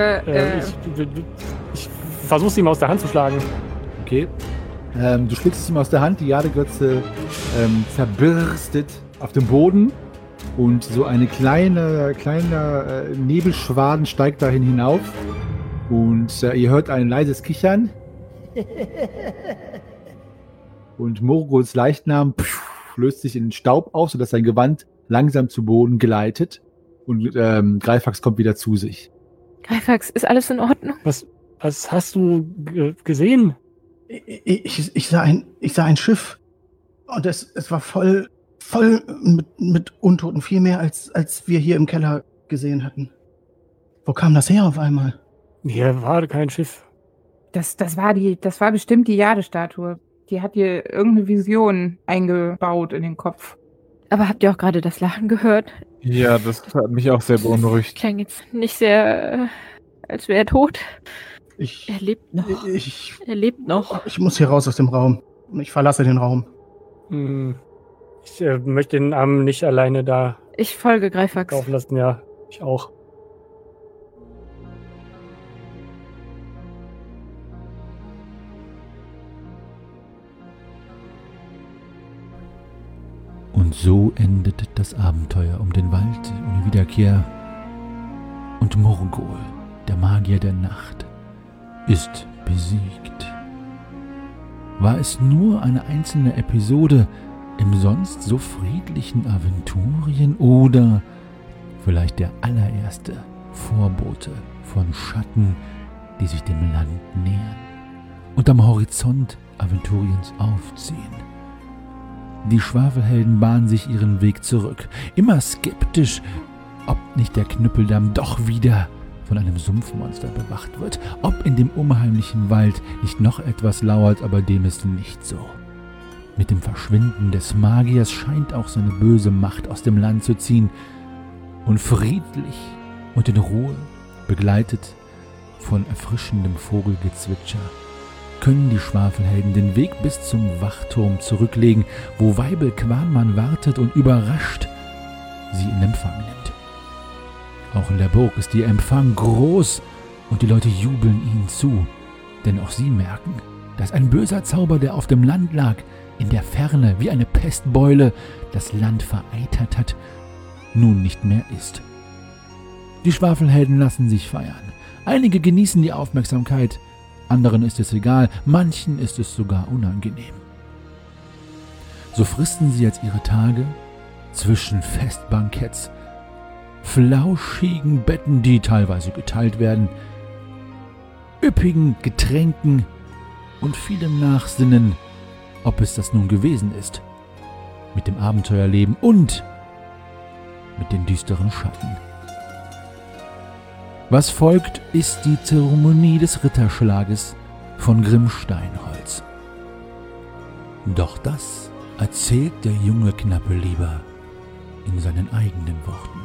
Ich versuche ihm aus der Hand zu schlagen. Okay. Du schlägst es ihm aus der Hand, die Jadegötze zerbirstet auf dem Boden und so eine kleiner Nebelschwaden steigt dahin hinauf und ihr hört ein leises Kichern und Morgoths Leichnam löst sich in den Staub auf, sodass sein Gewand langsam zu Boden gleitet und Greifax kommt wieder zu sich. Greifax, ist alles in Ordnung? Was hast du gesehen? Ich sah ein Schiff und es war voll mit Untoten, viel mehr als wir hier im Keller gesehen hatten. Wo kam das her auf einmal? Hier war kein Schiff. Das war bestimmt die Jade-Statue. Die hat dir irgendeine Vision eingebaut in den Kopf. Aber habt ihr auch gerade das Lachen gehört? Ja, das hat mich auch sehr beunruhigt. Klang jetzt nicht sehr, als wäre er tot. Er lebt noch. Er lebt noch. Ich muss hier raus aus dem Raum. Ich verlasse den Raum. Ich möchte den Arm nicht alleine da Ich folge Greifax. laufen lassen. Ja, ich auch. Und so endet das Abenteuer um den Wald ohne Wiederkehr. Und Morgol, der Magier der Nacht, ist besiegt. War es nur eine einzelne Episode im sonst so friedlichen Aventurien oder vielleicht der allererste Vorbote von Schatten, die sich dem Land nähern und am Horizont Aventuriens aufziehen? Die Schwafelhelden bahnen sich ihren Weg zurück, immer skeptisch, ob nicht der Knüppeldamm doch wieder von einem Sumpfmonster bewacht wird, ob in dem unheimlichen Wald nicht noch etwas lauert, aber dem ist nicht so. Mit dem Verschwinden des Magiers scheint auch seine böse Macht aus dem Land zu ziehen und friedlich und in Ruhe, begleitet von erfrischendem Vogelgezwitscher, können die Schwafelhelden den Weg bis zum Wachturm zurücklegen, wo Weibel Quanmann wartet und überrascht sie in Empfang nimmt. Auch in der Burg ist ihr Empfang groß und die Leute jubeln ihnen zu, denn auch sie merken, dass ein böser Zauber, der auf dem Land lag, in der Ferne wie eine Pestbeule das Land vereitert hat, nun nicht mehr ist. Die Schwafelhelden lassen sich feiern. Einige genießen die Aufmerksamkeit, anderen ist es egal, manchen ist es sogar unangenehm. So fristen sie jetzt ihre Tage zwischen Festbanketts, flauschigen Betten, die teilweise geteilt werden, üppigen Getränken und vielem Nachsinnen, ob es das nun gewesen ist, mit dem Abenteuerleben und mit den düsteren Schatten. Was folgt, ist die Zeremonie des Ritterschlages von Grimm Steinholz. Doch das erzählt der junge Knappe lieber in seinen eigenen Worten.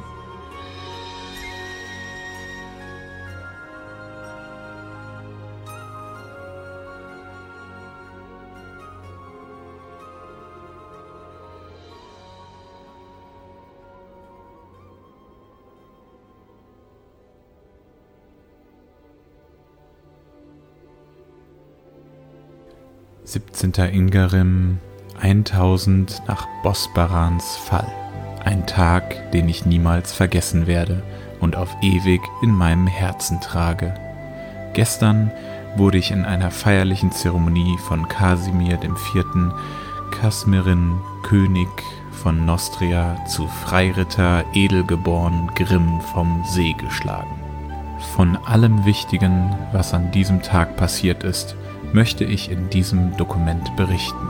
Ingarim 1000 nach Bosbarans Fall. Ein Tag, den ich niemals vergessen werde und auf ewig in meinem Herzen trage. Gestern wurde ich in einer feierlichen Zeremonie von Kasimir IV. Kasmirin, König von Nostria, zu Freiritter edelgeboren Grimm vom See geschlagen. Von allem Wichtigen, was an diesem Tag passiert ist, möchte ich in diesem Dokument berichten.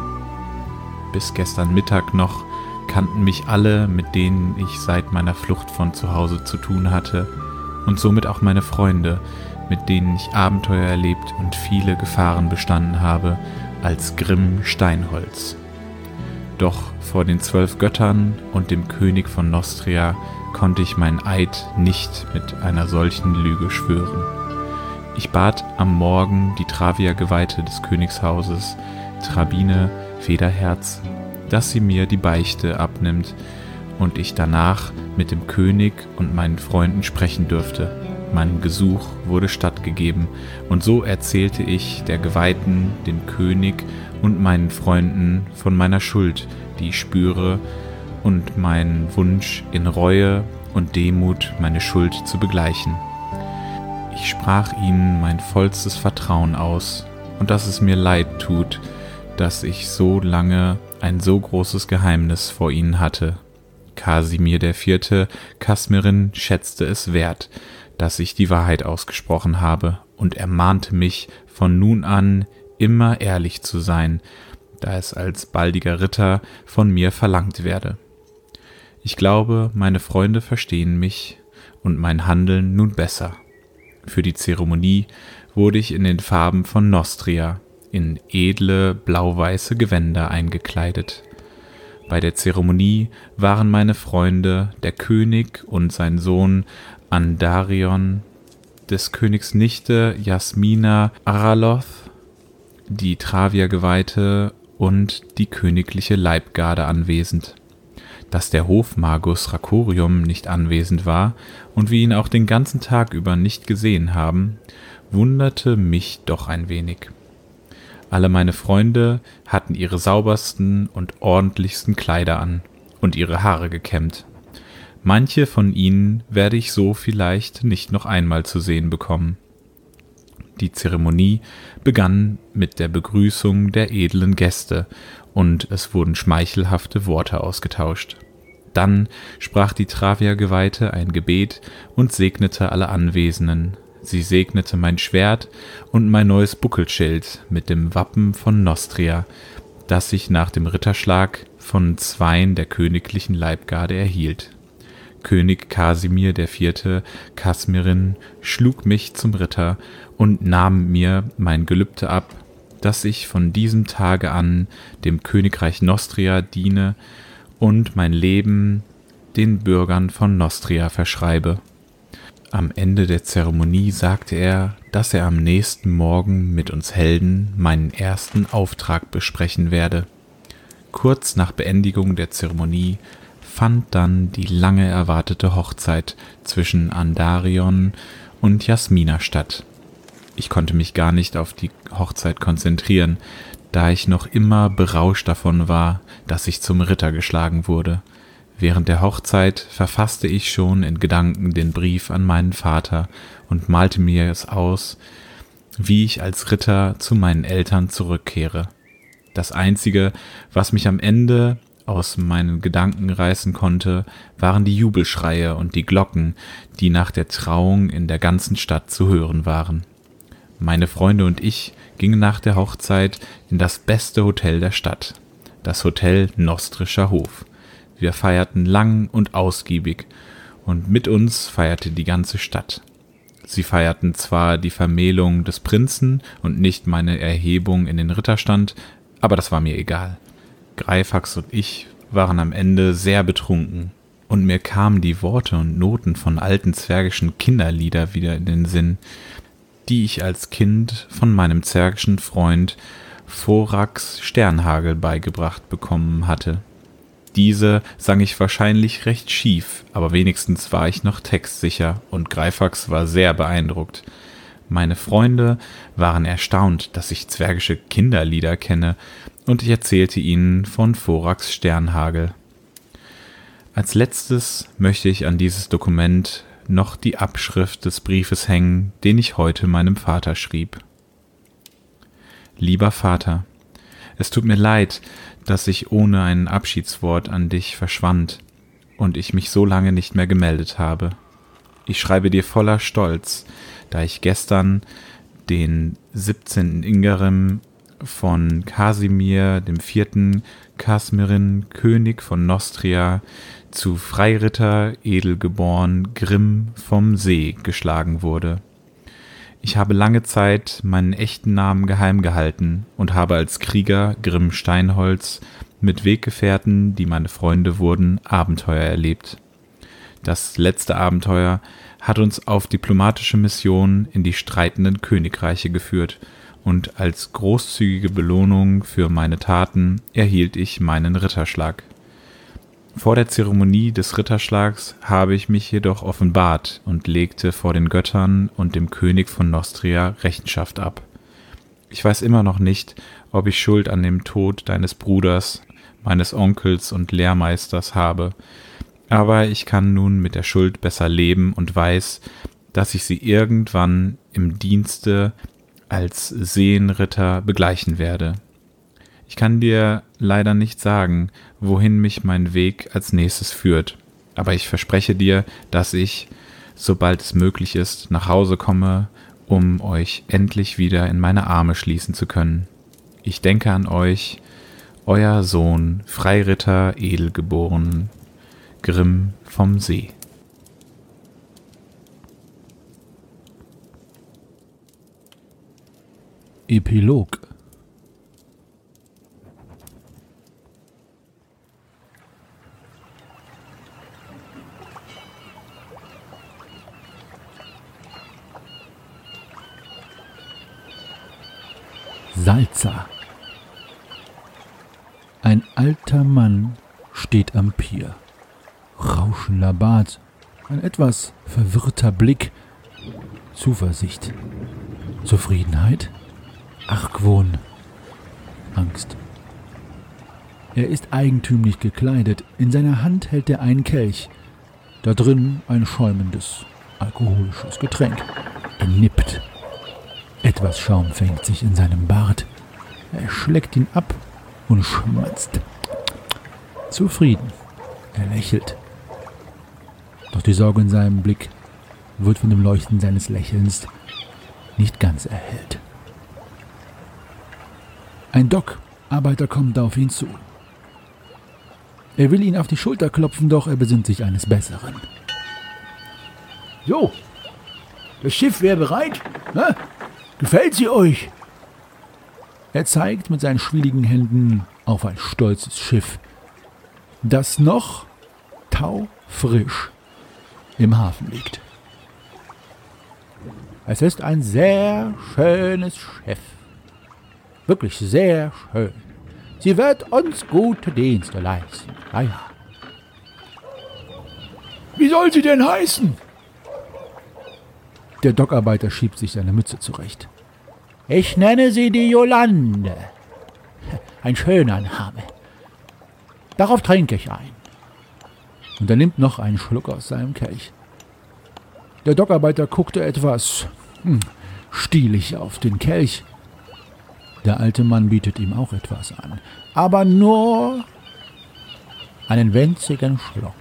Bis gestern Mittag noch kannten mich alle, mit denen ich seit meiner Flucht von zu Hause zu tun hatte, und somit auch meine Freunde, mit denen ich Abenteuer erlebt und viele Gefahren bestanden habe, als Grimm Steinholz. Doch vor den 12 Göttern und dem König von Nostria konnte ich meinen Eid nicht mit einer solchen Lüge schwören. Ich bat am Morgen die Travia-Geweihte des Königshauses, Trabine Federherz, dass sie mir die Beichte abnimmt und ich danach mit dem König und meinen Freunden sprechen dürfte. Meinem Gesuch wurde stattgegeben, und so erzählte ich der Geweihten, dem König und meinen Freunden von meiner Schuld, die ich spüre, und meinen Wunsch, in Reue und Demut meine Schuld zu begleichen. Ich sprach ihnen mein vollstes Vertrauen aus und dass es mir leid tut, dass ich so lange ein so großes Geheimnis vor ihnen hatte. Kasimir IV. Kasmirin schätzte es wert, dass ich die Wahrheit ausgesprochen habe, und ermahnte mich, von nun an immer ehrlich zu sein, da es als baldiger Ritter von mir verlangt werde. Ich glaube, meine Freunde verstehen mich und mein Handeln nun besser. Für die Zeremonie wurde ich in den Farben von Nostria, in edle blau-weiße Gewänder eingekleidet. Bei der Zeremonie waren meine Freunde, der König und sein Sohn Andarion, des Königs Nichte Jasmina Araloth, die Travia-Geweihte und die königliche Leibgarde anwesend. Dass der Hofmagus Rakorium nicht anwesend war und wir ihn auch den ganzen Tag über nicht gesehen haben, wunderte mich doch ein wenig. Alle meine Freunde hatten ihre saubersten und ordentlichsten Kleider an und ihre Haare gekämmt. Manche von ihnen werde ich so vielleicht nicht noch einmal zu sehen bekommen. Die Zeremonie begann mit der Begrüßung der edlen Gäste, und es wurden schmeichelhafte Worte ausgetauscht. Dann sprach die Travia-Geweihte ein Gebet und segnete alle Anwesenden. Sie segnete mein Schwert und mein neues Buckelschild mit dem Wappen von Nostria, das ich nach dem Ritterschlag von 2 der königlichen Leibgarde erhielt. König Kasimir IV. Kasmirin schlug mich zum Ritter und nahm mir mein Gelübde ab, dass ich von diesem Tage an dem Königreich Nostria diene und mein Leben den Bürgern von Nostria verschreibe. Am Ende der Zeremonie sagte er, dass er am nächsten Morgen mit uns Helden meinen ersten Auftrag besprechen werde. Kurz nach Beendigung der Zeremonie fand dann die lange erwartete Hochzeit zwischen Andarion und Jasmina statt. Ich konnte mich gar nicht auf die Hochzeit konzentrieren, da ich noch immer berauscht davon war, dass ich zum Ritter geschlagen wurde. Während der Hochzeit verfasste ich schon in Gedanken den Brief an meinen Vater und malte mir es aus, wie ich als Ritter zu meinen Eltern zurückkehre. Das Einzige, was mich am Ende aus meinen Gedanken reißen konnte, waren die Jubelschreie und die Glocken, die nach der Trauung in der ganzen Stadt zu hören waren. Meine Freunde und ich gingen nach der Hochzeit in das beste Hotel der Stadt, das Hotel Nostrischer Hof. Wir feierten lang und ausgiebig, und mit uns feierte die ganze Stadt. Sie feierten zwar die Vermählung des Prinzen und nicht meine Erhebung in den Ritterstand, aber das war mir egal. Greifax und ich waren am Ende sehr betrunken, und mir kamen die Worte und Noten von alten zwergischen Kinderlieder wieder in den Sinn, die ich als Kind von meinem zwergischen Freund Vorax Sternhagel beigebracht bekommen hatte. Diese sang ich wahrscheinlich recht schief, aber wenigstens war ich noch textsicher und Greifax war sehr beeindruckt. Meine Freunde waren erstaunt, dass ich zwergische Kinderlieder kenne, und ich erzählte ihnen von Vorax Sternhagel. Als letztes möchte ich an dieses Dokument noch die Abschrift des Briefes hängen, den ich heute meinem Vater schrieb. Lieber Vater, es tut mir leid, dass ich ohne ein Abschiedswort an dich verschwand und ich mich so lange nicht mehr gemeldet habe. Ich schreibe dir voller Stolz, da ich gestern den 17. Ingerim von Kasimir IV. Kasmirin, König von Nostria, zu Freiritter, edelgeboren, Grimm vom See geschlagen wurde. Ich habe lange Zeit meinen echten Namen geheim gehalten und habe als Krieger Grimm Steinholz mit Weggefährten, die meine Freunde wurden, Abenteuer erlebt. Das letzte Abenteuer hat uns auf diplomatische Missionen in die streitenden Königreiche geführt, und als großzügige Belohnung für meine Taten erhielt ich meinen Ritterschlag. Vor der Zeremonie des Ritterschlags habe ich mich jedoch offenbart und legte vor den Göttern und dem König von Nostria Rechenschaft ab. Ich weiß immer noch nicht, ob ich Schuld an dem Tod deines Bruders, meines Onkels und Lehrmeisters habe, aber ich kann nun mit der Schuld besser leben und weiß, dass ich sie irgendwann im Dienste als Seenritter begleichen werde. Ich kann dir leider nicht sagen, wohin mich mein Weg als nächstes führt, aber ich verspreche dir, dass ich, sobald es möglich ist, nach Hause komme, um euch endlich wieder in meine Arme schließen zu können. Ich denke an euch, euer Sohn, Freiritter, edelgeboren, Grimm vom See. Epilog. Salza. Ein alter Mann steht am Pier. Rauschender Bart, ein etwas verwirrter Blick, Zuversicht, Zufriedenheit, Argwohn, Angst. Er ist eigentümlich gekleidet. In seiner Hand hält er einen Kelch. Da drin ein schäumendes, alkoholisches Getränk. Er nippt. Etwas Schaum fängt sich in seinem Bart. Er schleckt ihn ab und schmatzt. Zufrieden. Er lächelt. Doch die Sorge in seinem Blick wird von dem Leuchten seines Lächelns nicht ganz erhellt. Ein Dockarbeiter kommt auf ihn zu. Er will ihn auf die Schulter klopfen, doch er besinnt sich eines Besseren. So, das Schiff wäre bereit. Na? Gefällt sie euch? Er zeigt mit seinen schwieligen Händen auf ein stolzes Schiff, das noch taufrisch im Hafen liegt. Es ist ein sehr schönes Schiff. Wirklich sehr schön. Sie wird uns gute Dienste leisten. Ja, ja. Wie soll sie denn heißen? Der Dockarbeiter schiebt sich seine Mütze zurecht. Ich nenne sie die Jolande. Ein schöner Name. Darauf trinke ich ein. Und er nimmt noch einen Schluck aus seinem Kelch. Der Dockarbeiter guckte etwas stielig auf den Kelch. Der alte Mann bietet ihm auch etwas an, aber nur einen winzigen Schluck.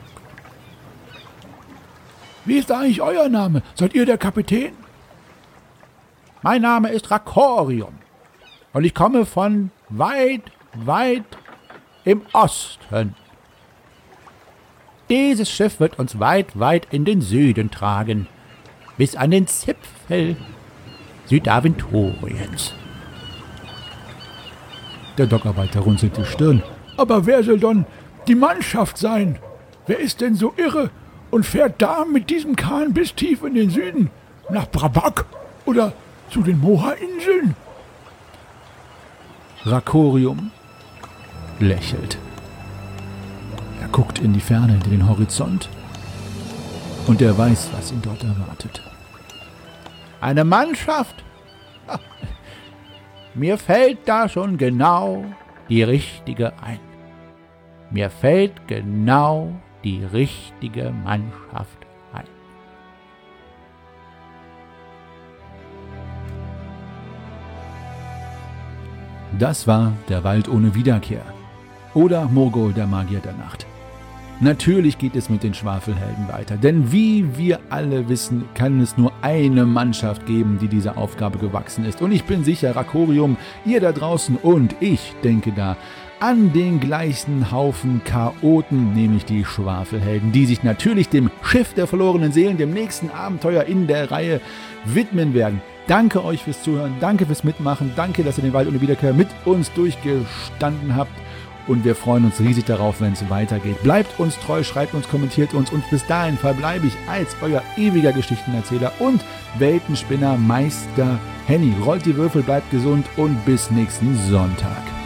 Wie ist eigentlich euer Name? Seid ihr der Kapitän? Mein Name ist Rakorion. und ich komme von weit, weit im Osten. Dieses Schiff wird uns weit, weit in den Süden tragen, bis an den Zipfel Südaventuriens. Der Dockarbeiter runzelt die Stirn. Aber wer soll dann die Mannschaft sein? Wer ist denn so irre und fährt da mit diesem Kahn bis tief in den Süden? Nach Brabak oder zu den Moha-Inseln? Rakorium lächelt. Er guckt in die Ferne, hinter den Horizont. Und er weiß, was ihn dort erwartet. Eine Mannschaft? Mir fällt da schon genau die richtige ein. Mir fällt genau die richtige Mannschaft ein. Das war der Wald ohne Wiederkehr. Oder Morgol, der Magier der Nacht. Natürlich geht es mit den Schwafelhelden weiter, denn wie wir alle wissen, kann es nur eine Mannschaft geben, die dieser Aufgabe gewachsen ist. Und ich bin sicher, Rakorium, ihr da draußen und ich denke da an den gleichen Haufen Chaoten, nämlich die Schwafelhelden, die sich natürlich dem Schiff der verlorenen Seelen, dem nächsten Abenteuer in der Reihe widmen werden. Danke euch fürs Zuhören, danke fürs Mitmachen, danke, dass ihr den Wald ohne Wiederkehr mit uns durchgestanden habt. Und wir freuen uns riesig darauf, wenn es weitergeht. Bleibt uns treu, schreibt uns, kommentiert uns. Und bis dahin verbleibe ich als euer ewiger Geschichtenerzähler und Weltenspinner Meister Henny. Rollt die Würfel, bleibt gesund und bis nächsten Sonntag.